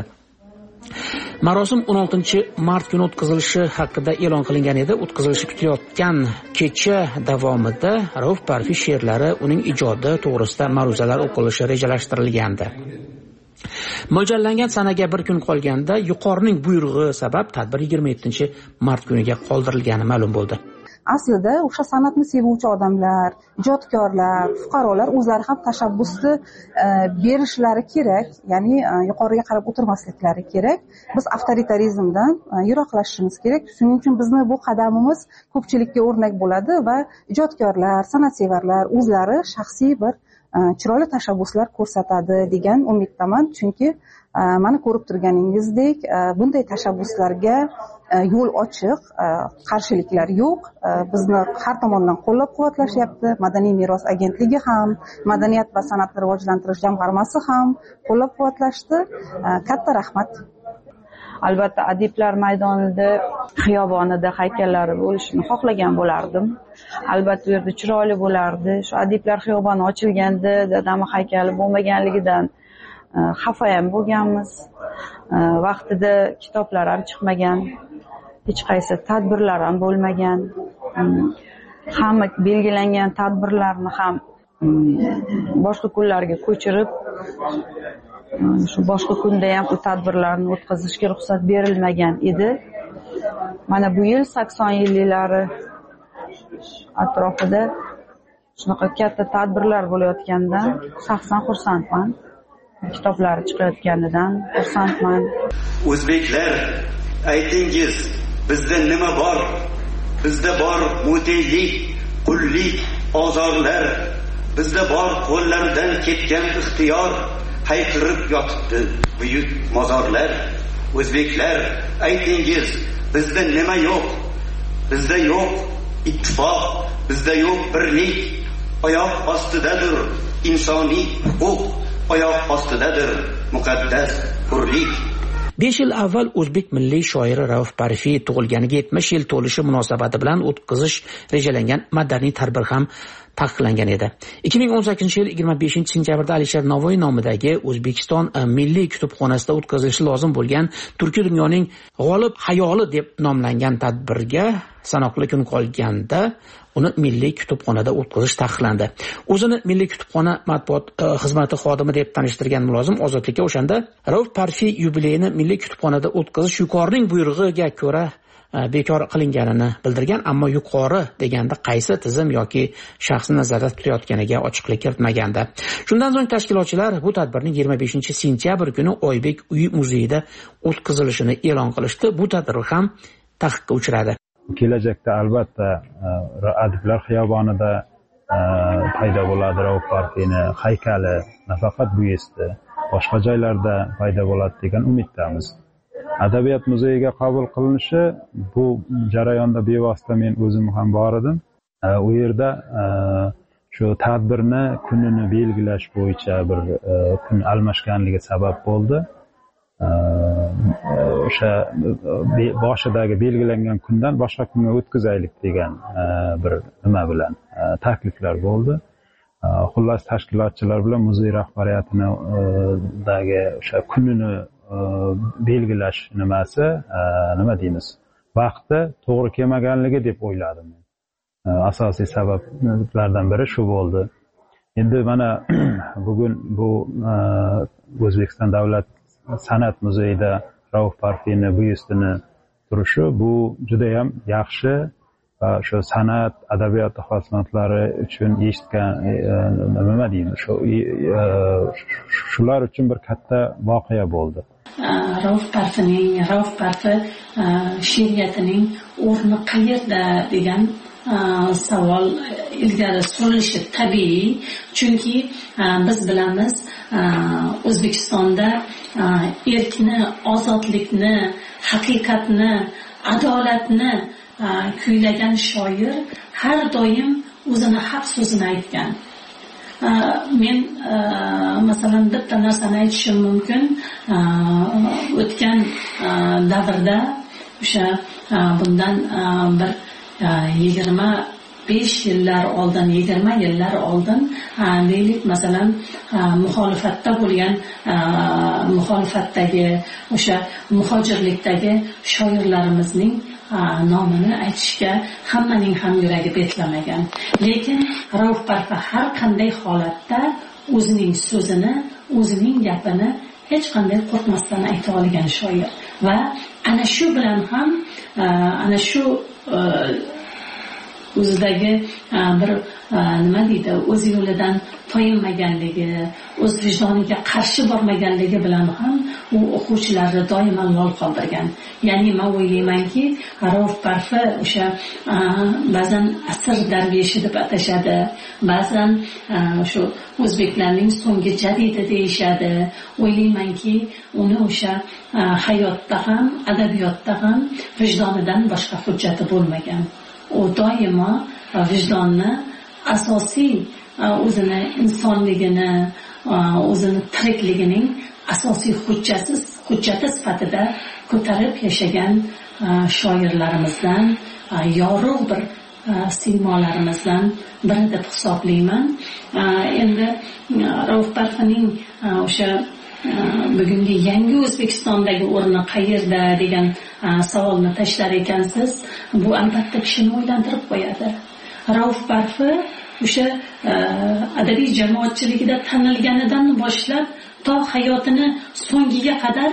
Marosim 16-mart kuni o'tkazilishi haqida e'lon qilingan edi. O'tkazilishi kutilayotgan kecha davomida Rauf Parfi she'rlari, uning ijodi to'g'risida ma'ruzalar o'qilishi rejalashtirilgandi. Mo'ljallangan sanaga bir kun qolganda yuqorining buyrug'i sabab tadbir 27-mart kuniga qoldirilgani ma'lum bo'ldi. Aslida o'sha san'atni sevuvchi odamlar, ijodkorlar, fuqarolar o'zlari ham tashabbusni berishlari kerak, ya'ni yuqoriga qarab o'tirmasliklari kerak. Biz avtoritarizmdan yiroqlashishimiz kerak. Shuning uchun bizni bu qadamimiz ko'pchilikka o'rnak bo'ladi va ijodkorlar, san'atsevarlar o'zlari shaxsiy bir chiroyli tashabbuslar ko'rsatadi degan umiddaman. Chunki mana ko'rib turganingizdek, bunday tashabbuslarga yo'l ochiq, qarshiliklar yo'q. Bizni har tomondan qo'llab-quvvatlashyapti. Madaniy meros agentligi ham, Madaniyat va san'atni rivojlantirish jamg'armasi ham qo'llab-quvvatlashdi. Katta rahmat. Albatta, adiblar maydonida, xiyobonida haykallari bo'lishini xohlagan bo'lardim. Albatta, u yerda chiroyli bo'lardi. Shu adiblar xiyoboni ochilganda dadamning haykali bo'lmaganligidan xafa ham bo'lganmiz. Vaqtida kitoblar ham chiqmagan, hech qaysi tadbirlar ham bo'lmagan. Hamma belgilangan tadbirlarni ham boshqa kunlarga ko'chirib, shu boshqa kunda ham u tadbirlarni o'tkazishga ruxsat berilmagan edi. Mana bu yil 80 yillari atrofida shunaqa katta tadbirlar bo'layotganidan shaxsan xursandman. Kitoblari chiqayotganidan xursandman. O'zbeklar, aytingiz, bizda nima bor? Bizda bor mutiylik, qullik, ozorlar. Bizda bor qo'llardan ketgan ixtiyor, hayqirib yotibdi buyuk mozorlar. O'zbeklar, aytingiz, bizda nima yo'q? Bizda yo'q ittifoq, bizda yo'q birlik. Oyoq ostidadir insoniy huquq, oyoq ostidadir muqaddas hurlik. 5 yil avval o'zbek milliy shoiri Rauf Parfiy tug'ilganiga 70 yil to'lishi munosabati bilan o'tkazish rejalangan madaniy tadbir ham taqiqlangan edi. 2018 yil 25 sentyabrda Alisher Navoiy nomidagi O'zbekiston Milliy kutubxonasida o'tkazilishi lozim bo'lgan Turkiy dunyoning g'olib hayoli deb nomlangan tadbirga sanoqli kun qolganda uni Milliy kutubxonada o'tkazish taqiqlandi. O'zini Milliy kutubxona matbuot xizmati xodimi deb tanishtirgan mulozim Ozodlikka o'shanda Rauf Parfiy yubileyini Milliy kutubxonada o'tkazish yuqorining buyrug'iga ko'ra bekor qilinganini bildirgan, ammo yuqori deganda qaysi tizim yoki shaxsni nazarda tutayotganiga ochiqlik kiritmagandi. Shundan so'ng tashkilotchilar bu tadbirning 25 sentyabr kuni Oybek uyi muzeyida o'tkazilishini e'lon qilishdi. Bu tadbir ham taqiqqa uchradi. Kelajakda albatta Adiblar xiyobonida paydo bo'ladi Rauf Parfiyni haykali, nafaqat bu yerda, boshqa joylarda paydo bo'ladi degan umiddamiz. Adabiyot muzeyiga qabul qilinishi bu jarayonda bevosita men o'zim ham bor edim. U yerda shu tadbirni kunini belgilash bo'yicha bir kun almashganligi sabab bo'ldi. O'sha boshidagi belgilangan kundan boshqa kunga o'tkazaylik degan bir nima bilan takliflar bo'ldi. Xullas tashkilotchilar bilan muzey rahbariyatidagi o'sha kunini belgilash nimasi, nima deymiz, vaqti to'g'ri kelmaganligi deb o'yladim. Asosiy sabablardan biri shu bo'ldi. Endi mana bugun bu O'zbekiston Davlat san'at muzeyida Rauf Parfiyni byustini turishi bu juda ham yaxshi va shu san'at, adabiyot xizmatlari uchun eshitgan nima deymiz, shular uchun bir katta voqea bo'ldi. Rauf Parfiy she'riyatining o'rni qayerda degan savol ilgari surilishi tabiiy, chunki biz bilamiz O'zbekistonda erkni, ozodlikni, haqiqatni, adolatni kuylagan shoir har doim o'zini haq so'zini aytgan. Men masalan bitta narsani aytishim mumkin. O'tgan davrda o'sha bundan bir 25 yillar oldin, 20 yillar oldin deylik, masalan muxolifatda bo'lgan, muxolifatdagi o'sha muhojirlikdagi shoirlarimizning nomini aytishga hammaning ham yuragi betlamagan. Lekin Rauf Parfiy har qanday holatda o'zining so'zini, o'zining gapini hech qanday qo'rqmasdan ayta olgan shoir va ana shu bilan ham ana shu o'zidagi bir nima deydi, o'z yo'lidan toyinmaganligi, o'z vijdoniga qarshi bormaganligi bilan ham u o'quvchilarni doimo lol qoldirgan. Ya'ni men o'ylaymanki, Rauf Parfiy o'sha ba'zan asr darveshi deb atashadi, ba'zan shu o'zbeklarning so'nggi jadidi deyishadi. O'ylaymanki, uni o'sha hayotda ham, adabiyotda ham vijdonidan boshqa hujjati bo'lmagan. U doimo vijdonni asosiy o'zini insonligini, o'zini tirikligining asosiy hujjati sifatida ko'tarib yashagan shoirlarimizdan, yorug' bir siymolarimizdan biri deb hisoblayman. Endi Rauf Parfiyning o'sha bugungi yangi O'zbekistondagi o'rni qayerda degan savolni tashlar ekansiz, bu albatta kishini o'ylantirib qo'yadi. Rauf Parfiy o'sha adabiy jamoatchiligida tanilganidan boshlab to hayotini so'ngiga qadar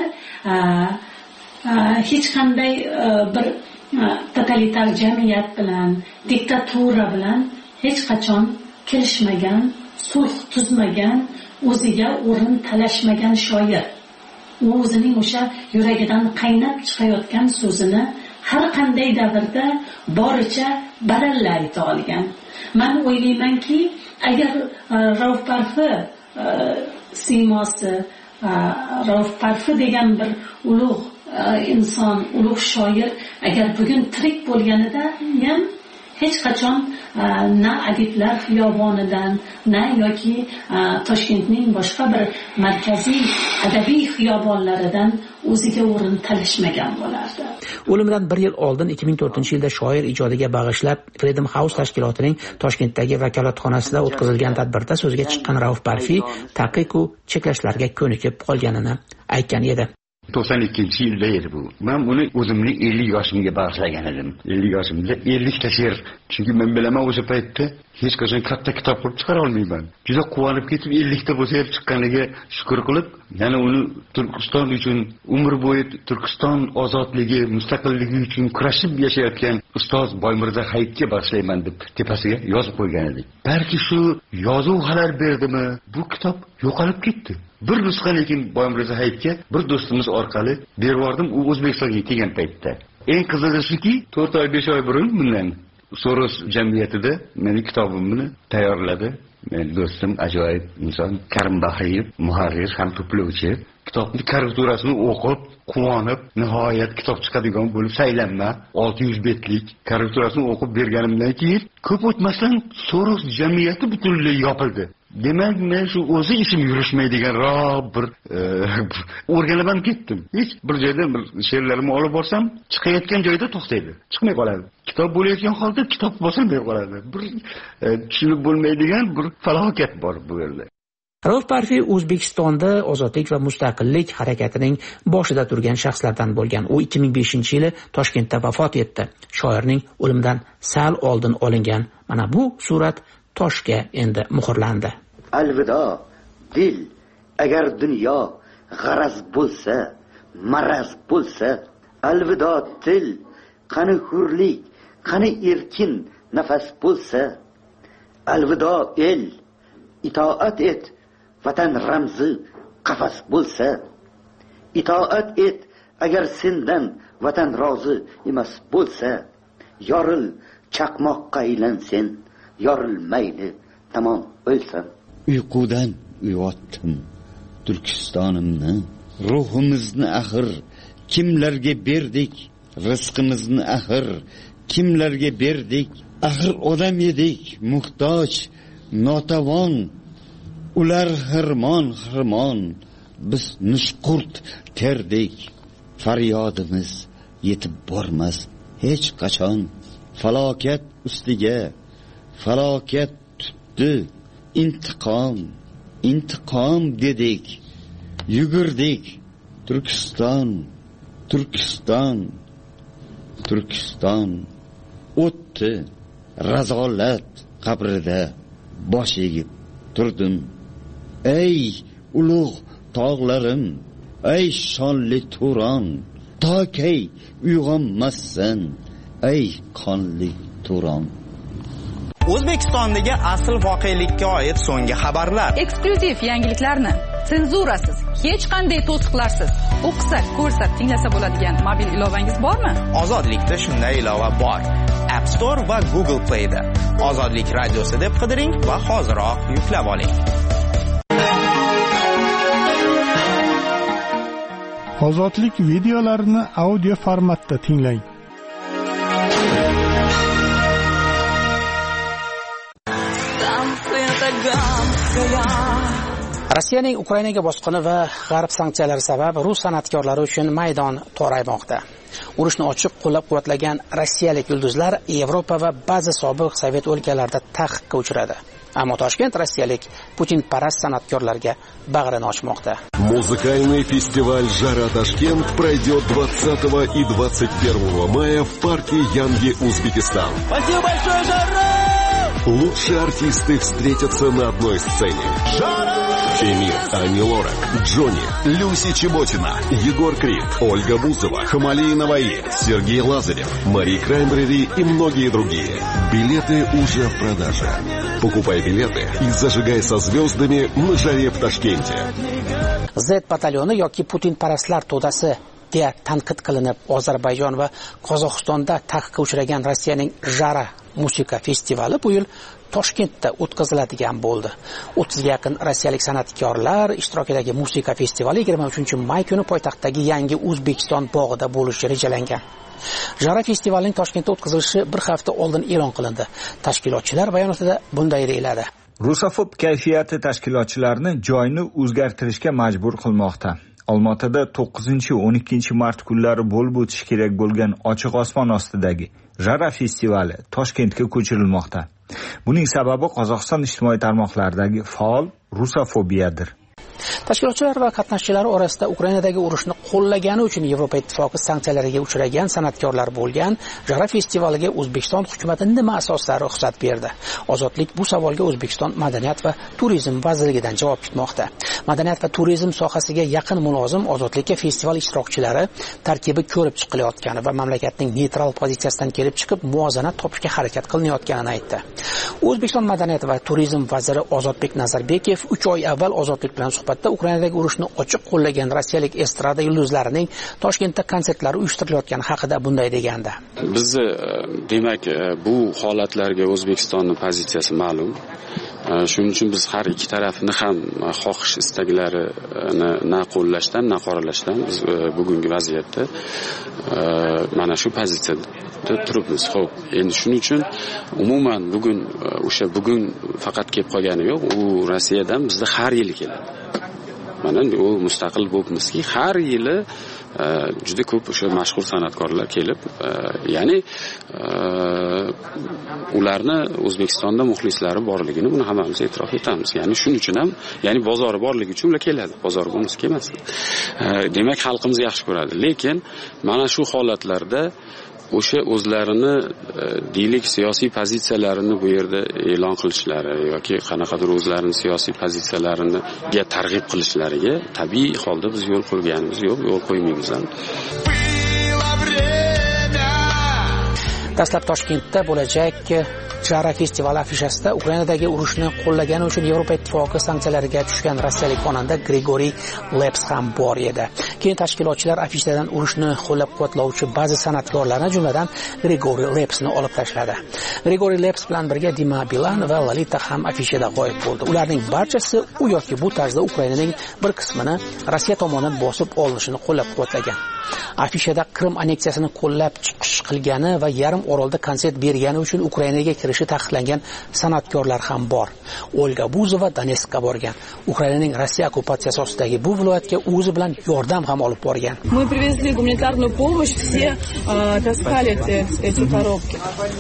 hech qanday bir totalitar jamiyat bilan, diktatura bilan hech qachon kelishmagan, sulh tuzmagan, o'ziga o'rin talashmagan shoir. U o'zining o'sha yuragidan qaynab chiqayotgan so'zini har qanday davrda boricha baralla ayta olgan. Men o'ylaymanki, agar Rauf Parfiy siymosi, Rauf Parfiy degan bir ulug' inson, ulug' shoir agar bugun tirik bo'lganida ham hech qachon na adiblar xiyobonidan, na yoki Toshkentning boshqa bir markaziy adabiy xiyobonlaridan o'ziga o'rin talashmagan bo'lardi. O'limidan 1 yil oldin 2004-yilda shoir ijodiga bag'ishlab Freedom House tashkilotining Toshkentdagi vakolatxonasida o'tkazilgan tadbirda so'zga chiqqan Rauf Parfi taqiq u cheklashlarga ko'nikib qolganini aytgan edi. 92-yilda edi bu. Men buni o'zimning 50 yoshimga bag'ishlagan edim. 50 yoshimda 50 ta she'r. Chunki men bilaman o'sha paytda hech qachon katta kitob qilib chiqara olmayman. Juda quvonib ketib 50 ta bo'lsa ham chiqqaniga shukr qilib, yana uni Turkiston uchun umr bo'yi Turkiston ozodligi, mustaqilligi uchun kurashib yashayotgan ustoz Boymirza Hayitga bag'ishlayman deb tepasiga yozib qo'ygan edik. Balki shu yozuv xalar berdimi, bu kitob yo'qolib ketdi. Bir nusxa lekin Boymirza Hayitga bir do'stimiz orqali berib yubordim, u O'zbekistonga kelgan paytda. Eng qizig'isi 4 oy 5 oy burun bundan Soros jamiyatida meni kitobimni tayyorladi. Men do'stim ajoyib inson Karim Bahriyev, muharrir ham to'plovchi. Kitobning korrekturasini o'qib, quvonib, nihoyat kitob chiqadigan bo'lib saylanma 600 betlik korrekturasini o'qib berganimdan keyin ko'p o'tmasdan Soros jamiyati butunlay yopildi. Demak, men shu o'zi ishim yurishmaydigan bir o'rganib ham ketdim. Hech bir joyda bir she'rlarimni olib borsam, chiqayotgan joyda to'xtaydi. Chiqmay qoladi. Kitob bo'layotgan holda kitob bosilmay qoladi. Bir tushunib bo'lmaydigan bir falokat bor bu yerda. Rauf Parfi O'zbekistonda ozodlik va mustaqillik harakatining boshida turgan shaxslardan bo'lgan. U 2005-yili Toshkentda vafot etdi. Shoirning o'limidan sal oldin olingan mana bu surat toshga endi muhrlandi. Alvido dil, agar dunyo g'araz bo'lsa, maraz bo'lsa, alvido til, qani hurlik, qani erkin nafas bo'lsa, alvido el, itoat et, vatan ramzi qafas bo'lsa, itoat et, agar sendan vatan rozi emas bo'lsa, yoril, chaqmoqqa aylansen, yorilmaydi, tamom o'lsam. Uyqudan uyg'otdim Turkistonimni, ruhimizni axir kimlarga berdik, rizqimizni axir kimlarga berdik, axir odam edik, muhtoj, notavon, ular xirmon, biz nushqurt terdik, faryodimiz yetib bormas hech qachon, falokat ustiga falokat tutdi, intiqom dedik, yugurdik, Turkiston o'tdi, razolat qabrida bosh egib turdim. Ey ulug' tog'larim, ey shonli Turon, tokay uyg'onmassan, ey qonli Turon. O'zbekistondagi asl voqelikka oid so'nggi xabarlar. Eksklyuziv yangiliklarni senzurasiz, hech qanday to'siqlarsiz o'qisak, ko'rsak, tinglasa bo'ladigan mobil ilovangiz bormi? Ozodlikda shunday ilova bor. App Store va Google Play da. Ozodlik radiosi deb qidiring va hoziroq yuklab oling. Ozodlik videolarini audio formatda tinglang. Rossiyaning Ukrainaga bosqini va g'arb sanksiyalari sabab rus san'atkorlari uchun maydon toraymoqda. Urushni ochiq qo'llab-quvvatlagan rossiyalik yulduzlar Yevropa va ba'zi sobiq Sovet o'lkalarida taqiqqa uchradi. Ammo Toshkent rossiyalik Putin-parast san'atkorlarga bag'rini ochmoqda. Музыкальный фестиваль «Жара Ташкент» пройдет 20 и 21 мая в парке Янги, Узбекистан. Спасибо большое, Жара! Лучшие артисты встретятся на одной сцене. Эмир, Ани Лорак, Джонни, Люси Чеботина, Егор Крид, Ольга Бузова, Хамали Наваи, Сергей Лазарев, Мари Краймбрери и многие другие. Билеты уже в продаже. Покупай билеты и зажигай со звездами на жаре в Ташкенте. Z-batalyoni yoki Putin-parastlar to'dasi deya tanqid qilinib, Ozarbayjon va Qozog'istonda taqiqqa uchragan Rossiyaning Jara musiqa festivali bu yil Toshkentda o'tkaziladigan bo'ldi. 30 ga yaqin rossiyalik san'atkorlar ishtirokidagi musiqa festivali 23-may kuni poytaxtdagi yangi O'zbekiston bog'ida bo'lishi rejalangan. Jara festivalining Toshkentda o'tkazilishi bir hafta oldin e'lon qilindi. Tashkilotchilar bayonotida bunday deyiladi. Rusofob kayfiyati tashkilotchilarni joyni o'zgartirishga majbur qilmoqda. Olmaotada 9-12 mart kunlari bo'lib o'tishi kerak bo'lgan ochiq osmon ostidagi Jara festivali Toshkentga ko'chirilmoqda. Buning sababi Qozog'iston ijtimoiy tarmoqlaridagi faol rusofobiyadir. Tashkilotchilar va qatnashchilar orasida Ukrainadagi urushni qo'llagani uchun Yevropa ittifoqi sanksiyalarga uchragan san'atkorlar bo'lgan Jara festivaliga O'zbekiston hukumati nima asosda ruxsat berdi? Ozodlik bu savolga O'zbekiston Madaniyat va turizm vazirligidan javob kutmoqda. Madaniyat va turizm sohasiga yaqin mulozim Ozodlikka festival ishtirokchilari tarkibi ko'rib chiqilayotgani va mamlakatning neytral pozitsiyasidan kelib chiqib muvozanat topishga harakat qilinayotganini aytdi. O'zbekiston Madaniyat va turizm vaziri Ozodbek Nazarbekev 3 oy avval Ozodlik bilan suhbatda Ukrainadagi urushni ochiq qo'llagan rossiyalik estrada yulduzlarining Toshkentda konsertlari uyushtirilayotgani haqida bunday degandi. Bizni demak bu holatlarga O'zbekistonning pozitsiyasi ma'lum. Shuning uchun biz har ikki tarafni ham xohish istaklarini na qo'llashdan, na qoralashdan biz bugungi vaziyatda mana shu pozitsiyada turibmiz. Xo'p, endi shuning uchun umuman bugun faqat kelib qolgani yo'q, u Rossiyadan bizda har yili keladi. Mana u mustaqil bo'libmizki, har yili juda ko'p o'sha mashhur san'atkorlar kelib, ya'ni ularni O'zbekistonda muxlislari borligini buni hammamiz e'tirof etamiz. Ya'ni shuning uchun ham, ya'ni bozori borligi uchun ular keladi. Bozori bo'lmasa kelmasdi. Demak, xalqimiz yaxshi ko'radi. Lekin mana shu holatlarda o'sha o'zlarini deylik siyosiy pozitsiyalarini bu yerda e'lon qilishlari yoki qanaqadir o'zlarining siyosiy pozitsiyalariga targ'ib qilishlariga tabiiy holda biz yo'l qo'yganimiz yo'q, yo'l qo'ymaymiz ham. Dastlab Toshkentda bo'lajak Jara festivali afishasida Ukrainadagi urushni qo'llagani uchun Yevropa ittifoqi sanksiyalariga tushgan rossiyalik xonanda Grigoriy Leps ham bor edi. Keyin tashkilotchilar afishadan urushni qo'llab-quvvatlovchi ba'zi san'atkorlarni, jumladan Grigoriy Lepsni olib tashladi. Grigoriy Leps bilan birga Dima Bilan va Lolita ham afishada g'oyib bo'ldi. Ularning barchasi u yoki bu tarzda Ukrainaning bir qismini Rossiya tomonidan bosib olinishini qo'llab-quvvatlagan. Afishada Qrim anneksiyasini qo'llab chiqish qilgani va yarim orolda konsert bergani uchun Ukrainaga kirishi taqiqlangan san'atkorlar ham bor. Olga Buzova Donetskka borgan. Ukrainaning Rossiya okkupatsiyasi ostidagi bu viloyatga o'zi bilan yordam ham olib borgan. Мы привезли гуманитарную помощь, все таскали эти коробки.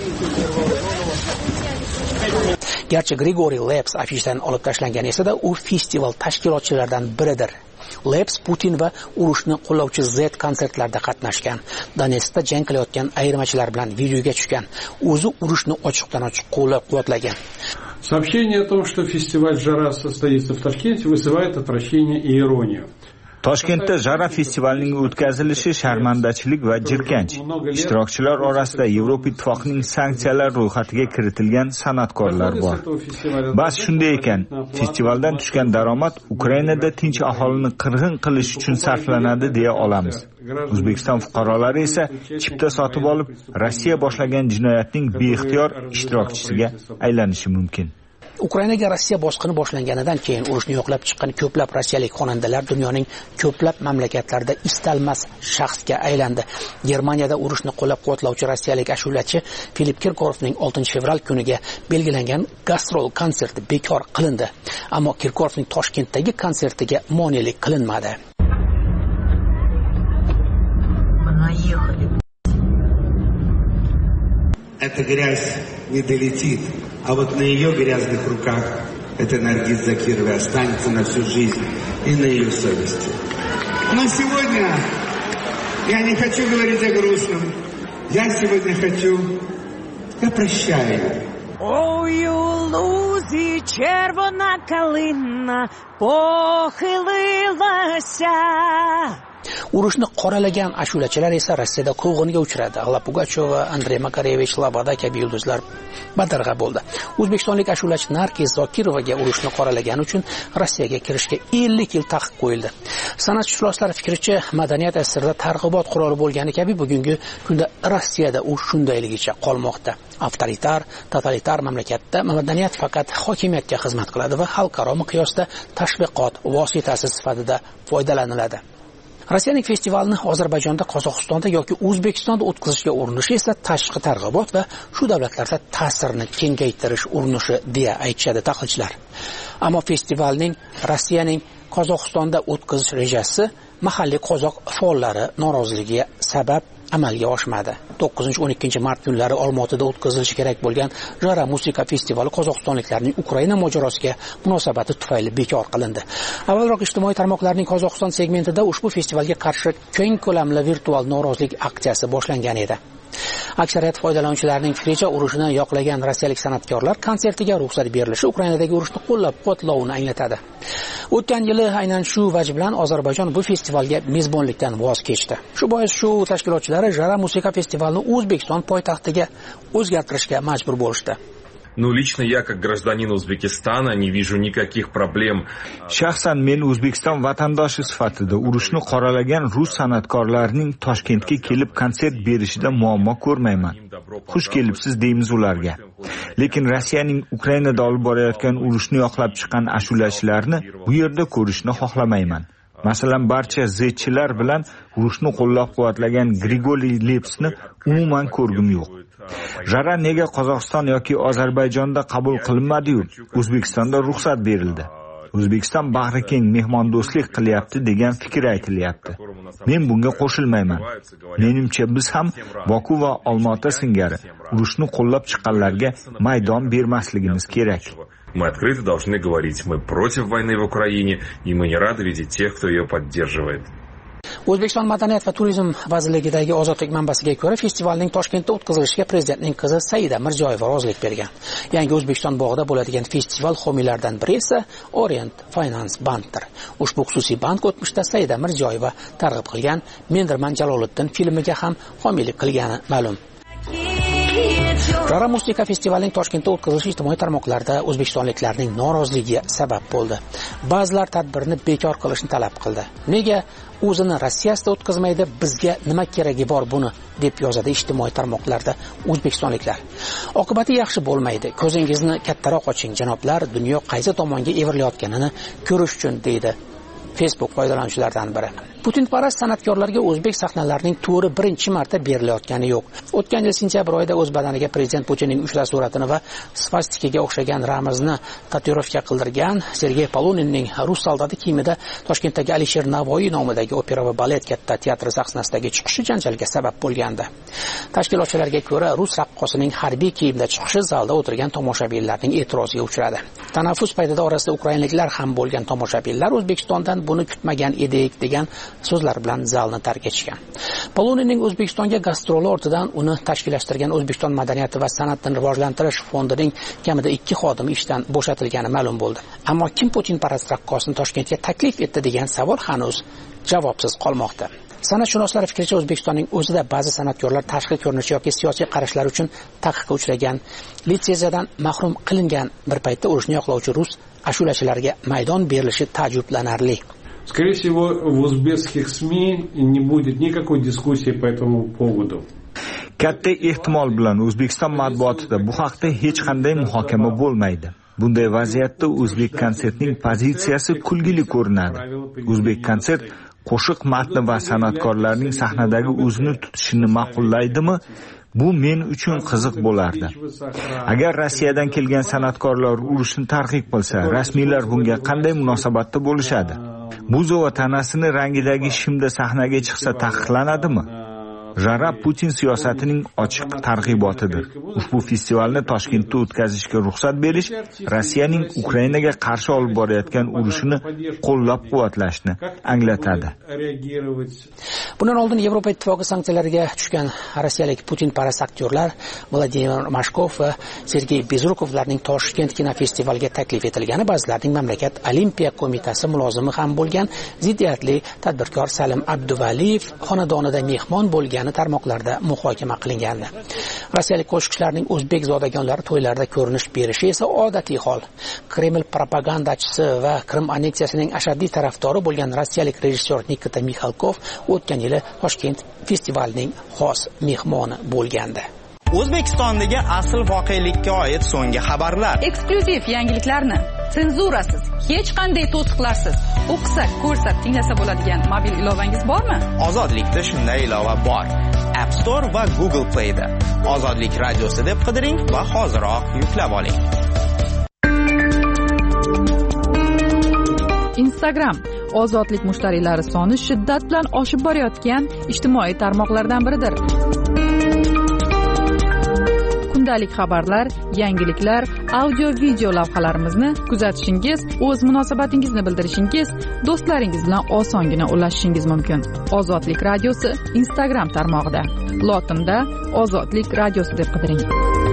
Garchi Grigoriy Leps afishdan olib tashlangan esa-da, u festival tashkilotchilaridan biridir. Leps Putin va urushni qo'llovchi Z konsertlarida qatnashgan. Donetskda jang qilayotgan ayirmachilar bilan videoga tushgan. O'zi urushni ochiqdan-ochiq qo'llab-quvvatlagan. Сообщение о том, что фестиваль «Жара» состоится в Ташкенте, вызывает отвращение и иронию. Toshkentda Jara festivalining o'tkazilishi sharmandachilik va jirkanch. Ishtirokchilar orasida Yevropa ittifoqining sanksiyalar ro'yxatiga kiritilgan san'atkorlar bor. Bas shunday ekan, festivaldan tushgan daromad Ukrainada tinch aholini qirg'in qilish uchun sarflanadi deya olamiz. O'zbekiston fuqarolari esa chipta sotib olib, Rossiya boshlagan jinoyatning beixtiyor ishtirokchisiga aylanishi mumkin. Ukrainaga Rossiya bosqini boshlanganidan keyin urushni yo'qlab chiqqan ko'plab rossiyalik xonandalar dunyoning ko'plab mamlakatlarida istalmas shaxsga aylandi. Germaniyada urushni qo'llab-quvvatlovchi rossiyalik ashulachi Filip Kirkorovning 6-fevral kuniga belgilangan gastrol konserti bekor qilindi. Ammo Kirkorovning Toshkentdagi konsertiga monelik qilinmadi. Эта грязь не долетит, а вот на ее грязных руках эта Наргиз Закирова останется на всю жизнь и на ее совести. Но сегодня я не хочу говорить о грустном. Я сегодня я прощаю. Ой, у лузі червона калина похилилася. Urushni qoralagan ashulachilar esa Rossiyada quvg'inga uchradi. Alla Pugacheva, Andrey Makarevich, Loboda kabi yulduzlar badarg'a bo'ldi. O'zbekistonlik ashulachi Nargiz Zokirovaga urushni qoralagani uchun Rossiyaga kirishga 50 yil taqiq qo'yildi. San'atchilar fikricha, madaniyat asrida targ'ibot quroli bo'lgani kabi bugungi kunda Rossiyada u shundayligicha qolmoqda. Avtoritar, totalitar mamlakatda madaniyat faqat hokimiyatga xizmat qiladi va xalqaro miqyosda tashviqot vositasi sifatida foydalaniladi. Rossiyaning festivalni Ozarbayjonda, Qozog'istonda yoki O'zbekistonda o'tkazishga urinishi esa tashqi targ'ibot va shu davlatlarda ta'sirini kengaytirish urinishi deya aytishadi tahlilchilar. Ammo festivalning Rossiyaning Qozog'istonda o'tkazish rejasi mahalliy qozoq faollari noroziligiga sabab amalga oshmadi. 9-12 mart kunlari Olmaotada o'tkazilishi kerak bo'lgan Jara musiqa festivali qozog'istonliklarning Ukraina mojarosiga munosabati tufayli bekor qilindi. Avvalroq ijtimoiy tarmoqlarning Qozog'iston segmentida ushbu festivalga qarshi keng ko'lamli virtual norozilik aksiyasi boshlangan edi. Aksariyat foydalanuvchilarning fikricha, urushni yoqlagan rossiyalik san'atkorlar konsertiga ruxsat berilishi Ukrainadagi urushni qo'llab-quvvatlovini anglatadi. O'tgan yili aynan shu vaj bilan Ozarbayjon bu festivalga mezbonlikdan voz kechdi. Shu bois shu tashkilotchilari Jara musiqa festivalini O'zbekiston poytaxtiga o'zgartirishga majbur bo'lishdi. Но лично я, как гражданин Узбекистана, не вижу никаких проблем. Shaxsan men O'zbekiston vatandoshi sifatida urushni qoralagan rus san'atkorlarining Toshkentga kelib konsert berishida muammo ko'rmayman. Xush kelibsiz deymiz ularga. Lekin Rossiyaning Ukrainada olib borayotgan urushni yoqlab chiqqan ashulachilarni bu yerda ko'rishni xohlamayman. Masalan, barcha zchilar bilan urushni qo'llab-quvvatlagan Grigoriy Lepsni umuman ko'rgim yo'q. Jara nega Qozog'iston yoki Ozarbayjonda qabul qilinmadi-yu, O'zbekistonda ruxsat berildi? O'zbekiston bag'ri keng mehmondo'stlik qilyapti degan fikr aytilyapti. Men bunga qo'shilmayman. Menimcha biz ham Boku va Olmaota singari urushni qo'llab chiqqanlarga maydon bermasligimiz kerak. Мы открыто должны говорить, мы против войны в Украине, и мы не рады видеть тех, кто ее поддерживает. O'zbekiston madaniyat va turizm vazirligidagi ozodlik manbasiga ko'ra, festivalning Toshkentda o'tkazilishiga prezidentning qizi Saida Mirziyoyeva rozilik bergan. Yangi O'zbekiston bog'ida bo'ladigan festival homiylaridan biri esa Orient Finance Bankdir. Ushbu xususiy bank o'tmishda Saida Mirziyoyeva targ'ib qilgan Mendirman Jaloliddin filmiga ham homiylik qilgani ma'lum. Jara musiqa festivalining Toshkentda o'tkazilishi ijtimoiy tarmoqlarda o'zbekistonliklarning noroziligiga sabab bo'ldi. Ba'zilar tadbirni bekor qilishni talab qildi. Nega o'zini Rossiyada o'tkazmaydi, bizga nima keragi bor buni, deb yozadi ijtimoiy tarmoqlarda o'zbekistonliklar. Oqibati yaxshi bo'lmaydi. Ko'zingizni kattaroq oching, janoblar, dunyo qaysi tomonga evrilayotganini ko'rish uchun, deydi Facebook foydalanuvchilaridan biri. Putinparast san'atkorlarga o'zbek sahnalarining to'ri birinchi marta berilayotgani yo'q. O'tgan yil sentyabr oyida o'z badaniga prezident Putinning uchta suratini va svastikaga o'xshagan ramzni tatuirovka qildirgan Sergey Poluninning rus soldati kiyimida Toshkentdagi Alisher Navoiy nomidagi opera va balet katta teatri sahnasidagi chiqishi janjalga sabab bo'lgandi. Tashkilotchilarga ko'ra, rus raqqosining harbiy kiyimda chiqishi zalda o'tirgan tomoshabinlarning e'tiroziga uchradi. Tanaffus paytida orasida ukrainaliklar ham bo'lgan tomoshabinlar O'zbekistondan buni kutmagan edik degan so'zlar bilan zalni tark etishgan. Poluninning O'zbekistonga gastroli ortidan uni tashkillashtirgan O'zbekiston madaniyati va san'atni rivojlantirish fondining kamida 2 xodimi ishdan bo'shatilgani ma'lum bo'ldi. Ammo kim Putinparast raqqosni Toshkentga taklif etdi degan savol hanuz javobsiz qolmoqda. San'atshunoslar fikricha, O'zbekistonning o'zida ba'zi san'atkorlar tashqi ko'rinishi yoki siyosiy qarashlar uchun taqiqqa uchragan, litsenziyadan mahrum qilingan bir paytda urushni yoqlovchi rus ashulachilariga maydon berilishi ta'jublanarli. Скорее всего, в узбекских СМИ не будет никакой дискуссии по этому поводу. Katta ehtimol bilan O'zbekiston matbuotida bu haqda hech qanday muhokama bo'lmaydi. Bunday vaziyatda O'zbek konsertning pozitsiyasi kulgili ko'rinadi. O'zbek konsert qo'shiq matni va san'atkorlarning sahnadagi o'zini tutishini ma'qullaydimi? Bu men uchun qiziq bo'lardi. Agar Rossiyadan kelgan san'atkorlar urushni targ'ib qilsa, rasmiylar bunga qanday munosabatda bo'lishadi? Buzova tanasini rangidagi shimda sahnaga chiqsa taqiqlanadimi? Jara Putin siyosatining ochiq targ'ibotidir. Ushbu festivalni Toshkentda o'tkazishga ruxsat berish Rossiyaning Ukrainaga qarshi olib borayotgan urushini qo'llab-quvvatlashni anglatadi. Bundan oldin Yevropa Ittifoqi sanksiyalariga tushgan rossiyalik Putin-parast aktyorlar Vladimir Mashkov va Sergey Bezrukovlarning Toshkent kinofestivaliga taklif etilgani, ba'zilarning mamlakat Olimpiya qo'mitasi mulozimi ham bo'lgan ziddiyatli tadbirkor Salim Abduvaliyev xonadonida mehmon bo'lgani tarmoqlarda muhokama qilingandi. Rossiyalik qo'shiqchilarning o'zbek zodagonlari to'ylarda ko'rinish berishi esa odatiy hol. Kreml propagandachisi va Qrim anneksiyasining ashaddiy tarafdori bo'lgan rossiyalik rejissyor Nikita Mixalkov o'tgan yili Toshkent festivalining xos mehmoni bo'lgandi. O'zbekistondagi asl voqelikka oid so'nggi xabarlar. Eksklyuziv yangiliklarni senzurasiz, hech qanday to'siqlarsiz o'qisa, ko'rsa, tinglasa bo'ladigan mobil ilovangiz bormi? Ozodlikda shunday ilova bor. App Store va Google Play da. Ozodlik radiosi deb qidiring va hoziroq yuklab oling. Instagram ozodlik mushtariylari soni shiddat bilan oshib borayotgan ijtimoiy tarmoqlardan biridir. Kundalik xabarlar, yangiliklar, audio-video lavhalarimizni kuzatishingiz, o'z munosabatingizni bildirishingiz, do'stlaringiz bilan osongina ulashishingiz mumkin. Ozodlik radiosi Instagram tarmog'ida. Lotinda Ozodlik radiosi deb qidiring.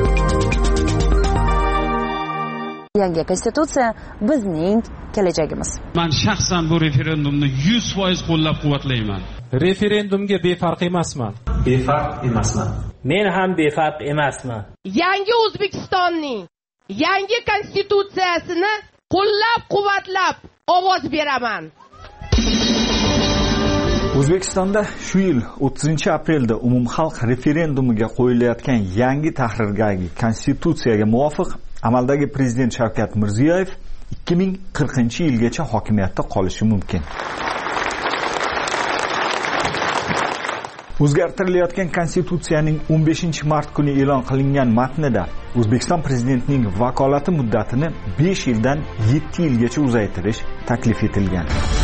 Yangi konstitutsiya bizning kelajagimiz. Men shaxsan bu referendumni 100% qo'llab-quvvatlayman. Referendumga befarq emasman. Befarq emasman. Men ham befarq emasman. Yangi O'zbekistonning yangi konstitutsiyasini qo'llab-quvvatlab ovoz beraman. O'zbekistonda shu yil 30-aprelda umumxalq referendumiga qo'yilayotgan yangi tahrirgargi konstitutsiyaga muvofiq amaldagi prezident Shavkat Mirziyoyev 2040-yilgacha hokimiyatda qolishi mumkin. O'zgartirilayotgan konstitutsiyaning 15-mart kuni e'lon qilingan matnida O'zbekiston prezidentining vakolati muddatini 5 yildan 7 yilgacha uzaytirish taklif etilgan.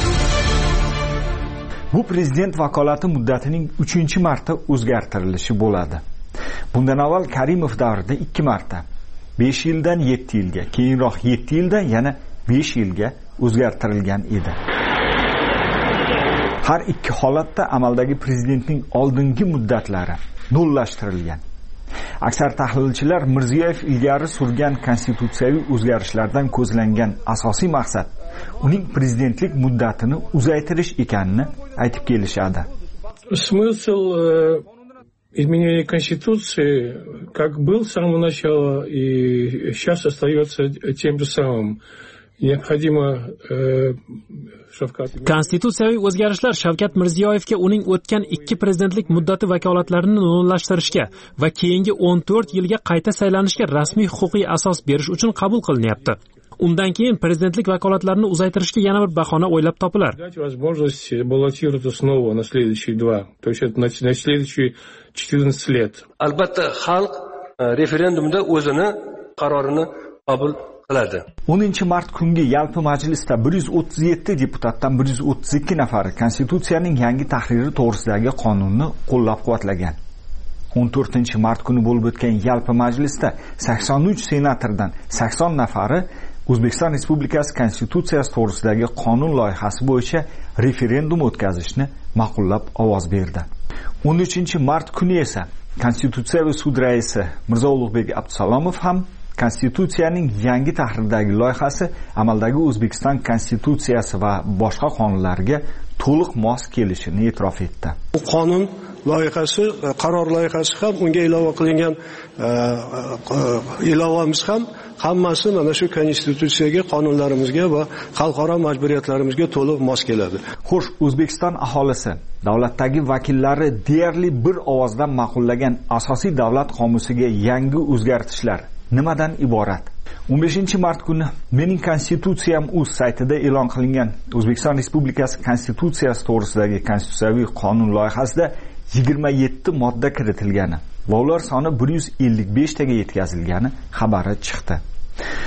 Bu prezident vakolati muddatining 3-marta o'zgartirilishi bo'ladi. Bundan avval Karimov davrida 2 marta 5 yildan 7 yilga, keyinroq 7 yildan yana 5 yilga o'zgartirilgan edi. Har ikki holatda amaldagi prezidentning oldingi muddatlari nullashtirilgan. Aksar tahlilchilar Mirziyoyev ilgari surgan konstitutsiyaviy o'zgarishlardan ko'zlangan asosiy maqsad uning prezidentlik muddatini uzaytirish ekanini aytib kelishadi. Смысл изменения Конституции, как был с самого начала и сейчас остается тем же самым. Необходимо Konstitutsiyaviy o'zgarishlar Shavkat Mirziyoyevga uning o'tgan 2 prezidentlik muddati vakolatlarini nullashtirishga va keyingi 14 yilga qayta saylanishga rasmiy huquqiy asos berish uchun qabul qilinyapti. Undan keyin prezidentlik vakolatlarini uzaytirishga yana bir bahona o'ylab topilar. Возможность баллотироваться снова на следующие 2, то есть это на следующие 14 лет. Albatta xalq referendumda o'zini qarorini qabul qiladi. 10-mart kungi yalpi majlisda 137 deputatdan 132 nafari konstitutsiyaning yangi tahriri to'g'risidagi qonunni qo'llab-quvvatlagan. 14-mart kuni bo'lib o'tgan yalpi majlisda 83 senatordan 80 nafari O'zbekiston Respublikasi konstitutsiyasi to'g'risidagi qonun loyihasi bo'yicha referendum o'tkazishni ma'qullab ovoz berdi. 13-mart kuni esa Konstitutsiyaviy sud raisi Mirzo Ulug'bek Abdusalomov ham konstitutsiyaning yangi tahrirdagi loyihasi amaldagi O'zbekiston konstitutsiyasi va boshqa qonunlarga to'liq mos kelishini e'tirof etdi. Bu qonun loyihasi, qaror loyihasi ham unga ilova qilingan ilovamiz ham hammasi mana shu konstitutsiyaga, qonunlarimizga va xalqaro majburiyatlarimizga to'liq mos keladi. Xo'sh, O'zbekiston aholisi davlatdagi vakillari deyarli bir ovozdan ma'qullagan asosiy davlat qomusiga yangi o'zgartishlar nimadan iborat? 15-mart kuni Mening konstitutsiyam uz saytida e'lon qilingan O'zbekiston Respublikasi konstitutsiyasi to'g'risidagi konstitutsiyaviy qonun loyihasida 27 modda kiritilgani va ular soni 155 taga yetkazilgani xabari chiqdi.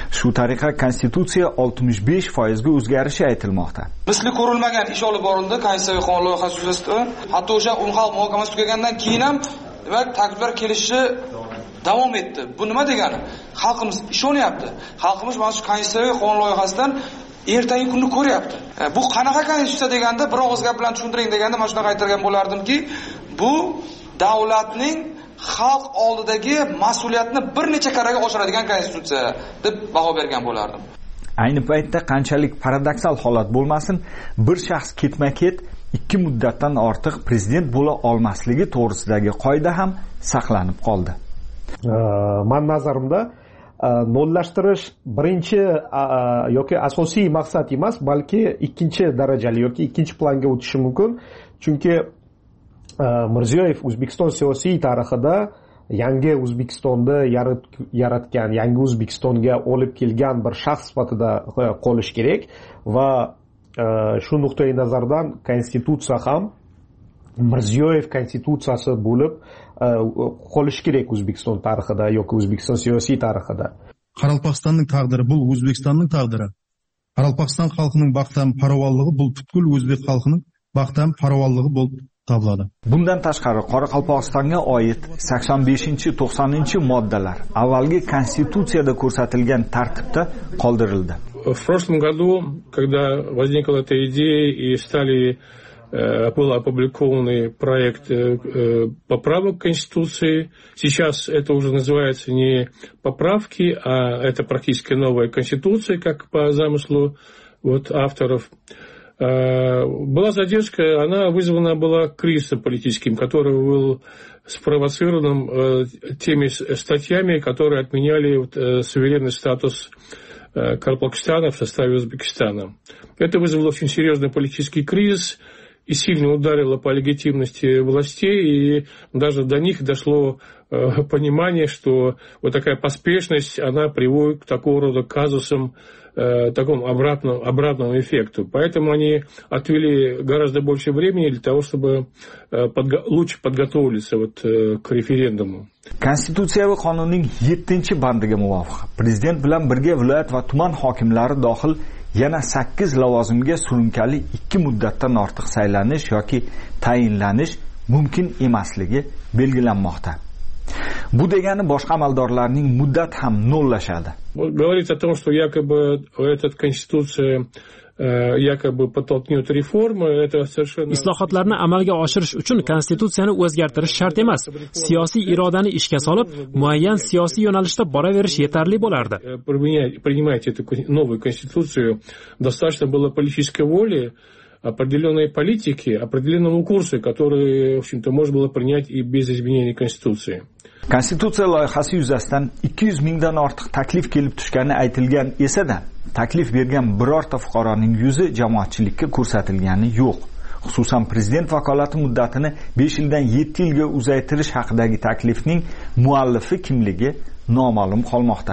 Shu tariqa konstitutsiya 65% ga o'zgarishi aytilmoqda. Misli ko'rilmagan ish olib borildi Konstitutsiyaviy qonun loyihasi yuzasidan. Hatto o'sha umumxalq muhokamasi tugagandan keyin ham demak takliflar kelishi davom etdi. Bu nima degani? Xalqimiz ishonyapti. Xalqimiz mana shu Konstitutsiyaviy qonun loyihasidan ertangi kunni ko'ryapti. Bu qanaqa konstitutsiya deganda bir og'iz gap bilan tushuntiring deganda mana shunaqa aytgan bo'lardimki, bu davlatning xalq oldidagi mas'uliyatni bir necha karraga oshiradigan konstitutsiya deb baho bergan bo'lardim. Ayni paytda qanchalik paradoksal holat bo'lmasin, bir shaxs ketma-ket 2 muddatdan ortiq prezident bo'la olmasligi to'g'risidagi qoida ham saqlanib qoldi. Men nazarimda nollashtirish birinchi yoki asosiy maqsad emas, balki ikkinchi darajali yoki ikkinchi planga o'tishi mumkin. Chunki Mirziyoyev O'zbekiston siyosiy tarixida yangi O'zbekistonni yaratgan, yangi O'zbekistonga olib kelgan bir shaxs sifatida qolish kerak va shu nuqtai nazardan konstitutsiya ham Mirziyoyev konstitutsiyasi bo'lib qolish kerak O'zbekiston tarixida yoki O'zbekiston siyosiy tarixida. Qoraqalpog'istonning taqdiri bu O'zbekistonning taqdiri. Qoraqalpog'iston xalqining baxtam farovonligi bu butkul o'zbek xalqining baxtam farovonligi bo'lib tablanadi. Bundan tashqari Qoraqalpog'istonga oid 85-90 moddalar avvalgi konstitutsiyada ko'rsatilgan tartibda qoldirildi. В прошлом году, когда возникла эта идея и был опубликованный проект поправок к Конституции. Сейчас это уже называется не поправки, а это практически новая Конституция, как по замыслу авторов. Была задержка, она вызвана была кризисом политическим, который был спровоцирован теми статьями, которые отменяли суверенный статус Карапакстана в составе Узбекистана. Это вызвало очень серьезный политический кризис и сильно ударило по легитимности властей, и даже до них дошло понимание, что вот такая поспешность, она приводит к такого рода казусам, такому обратному эффекту. Поэтому они отвели гораздо больше времени для того, чтобы лучше подготовиться к референдуму. Konstitutsiyaviy qonunning 7-bandiga muvofiq prezident bilan birga viloyat va tuman hokimlari dohil yana 8 lavozimga surunkali 2 muddatdan ortiq saylanish yoki tayinlanish mumkin emasligi belgilanmoqda. Bu degani boshqa amaldorlarning muddat ham nollashadi. Говорится о том, что якобы эта конституция якобы подтолкнет реформы, это совершенно... Islohotlarni amalga oshirish uchun konstitutsiyani o'zgartirish shart emas. Siyosiy irodani ishga solib, muayyan siyosiy yo'nalishda boraverish yetarli bo'lardi. Принимать эту новую конституцию достаточно было политической воли, определенной политики, определенному курсу, который, в общем-то, можно было принять и без изменения Конституции. Konstitutsiya loyihasi yuzasidan 200 mingdan ortiq taklif kelib tushgani aytilgan esa-da, taklif bergan birorta fuqaroning yuzi jamoatchilikka ko'rsatilgani yo'q. Xususan prezident vakolati muddatini 5 yildan 7 yilga uzaytirish haqidagi taklifning muallifi kimligi noma'lum qolmoqda.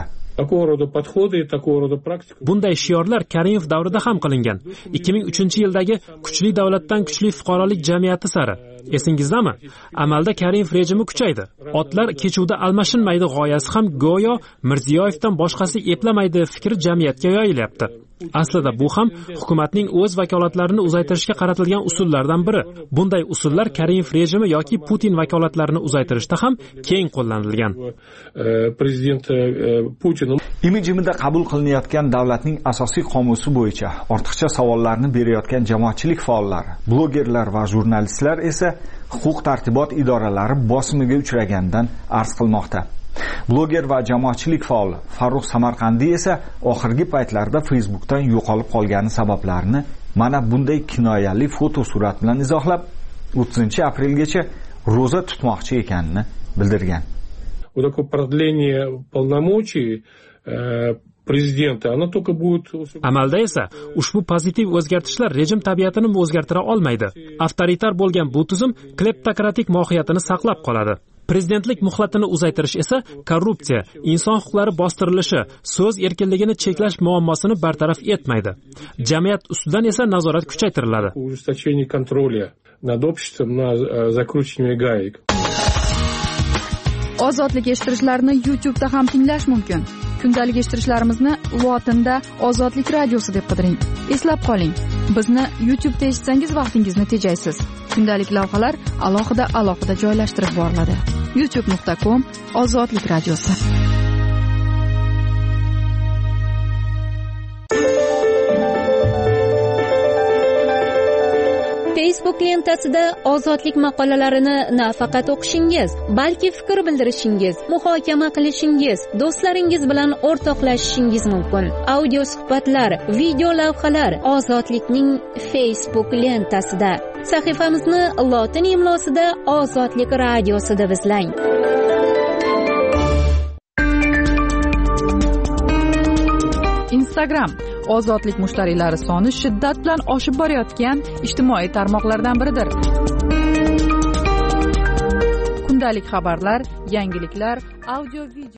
Bunday shiorlar Karimov davrida ham qilingan. 2003-yildagi kuchli davlatdan kuchli fuqarolik jamiyati sari. Esingizdami? Amalda Karimov rejimi kuchaydi. Otlar kechuvda almashinmaydi g'oyasi ham go'yo Mirziyoyevdan boshqasi eplamaydi fikri jamiyatga yoyilyapti. Aslida bu ham hukumatning o'z vakolatlarini uzaytirishga qaratilgan usullardan biri. Bunday usullar Karimov rejimi yoki Putin vakolatlarini uzaytirishda ham keng qo'llanilgan. Prezident Putin imijimida qabul qilinayotgan davlatning asosiy qomusi bo'yicha ortiqcha savollarni berayotgan jamoatchilik faollari, blogerlar va jurnalistlar esa huquq-tartibot idoralari bosimiga uchragandan arz qilmoqda. Bloger va jamoatchilik faoli Farruh Samarqandiy esa oxirgi paytlarda Facebookdan yo'qolib qolgani sabablarini mana bunday kinoyali fotosurat bilan izohlab, 30-aprelgacha ro'za tutmoqchi ekanini bildirgan. Вот такое продление полномочий prezidenti ana только будет. Amalda esa ushbu pozitiv o'zgartishlar rejim tabiatini o'zgartira olmaydi. Avtoritar bo'lgan bu tuzum kleptokratik mohiyatini saqlab qoladi. Prezidentlik muhlatini uzaytirish esa korrupsiya, inson huquqlari bostirilishi, so'z erkinligini cheklash muammosini bartaraf etmaydi. Jamiyat ustidan esa nazorat kuchaytiriladi. Ужесточение контроля над обществом на закручивание гаек. Ozodlik eshittirishlarni YouTube'da ham tinglash mumkin. kundalik eshittirishlarimizni lotinda ozodlik radiosi deb qidiring. Eslab qoling, bizni YouTube'da eshitsangiz vaqtingizni tejaysiz. Kundalik lavhalar alohida joylashtirib boriladi. youtube.com/ozodlik radiosi. Facebook lentasida ozodlik maqolalarini nafaqat o'qishingiz, balki fikr bildirishingiz, muhokama qilishingiz, do'stlaringiz bilan o'rtoqlashishingiz mumkin. Audio suhbatlar, video lavhalar ozodlikning Facebook lentasida. Sahifamizni lotin imlosida Ozodlik radiosi deb izlang. Instagram ozodlik mushtariylari soni shiddat bilan oshib borayotgan ijtimoiy tarmoqlardan biridir. Kundalik xabarlar, yangiliklar, audio video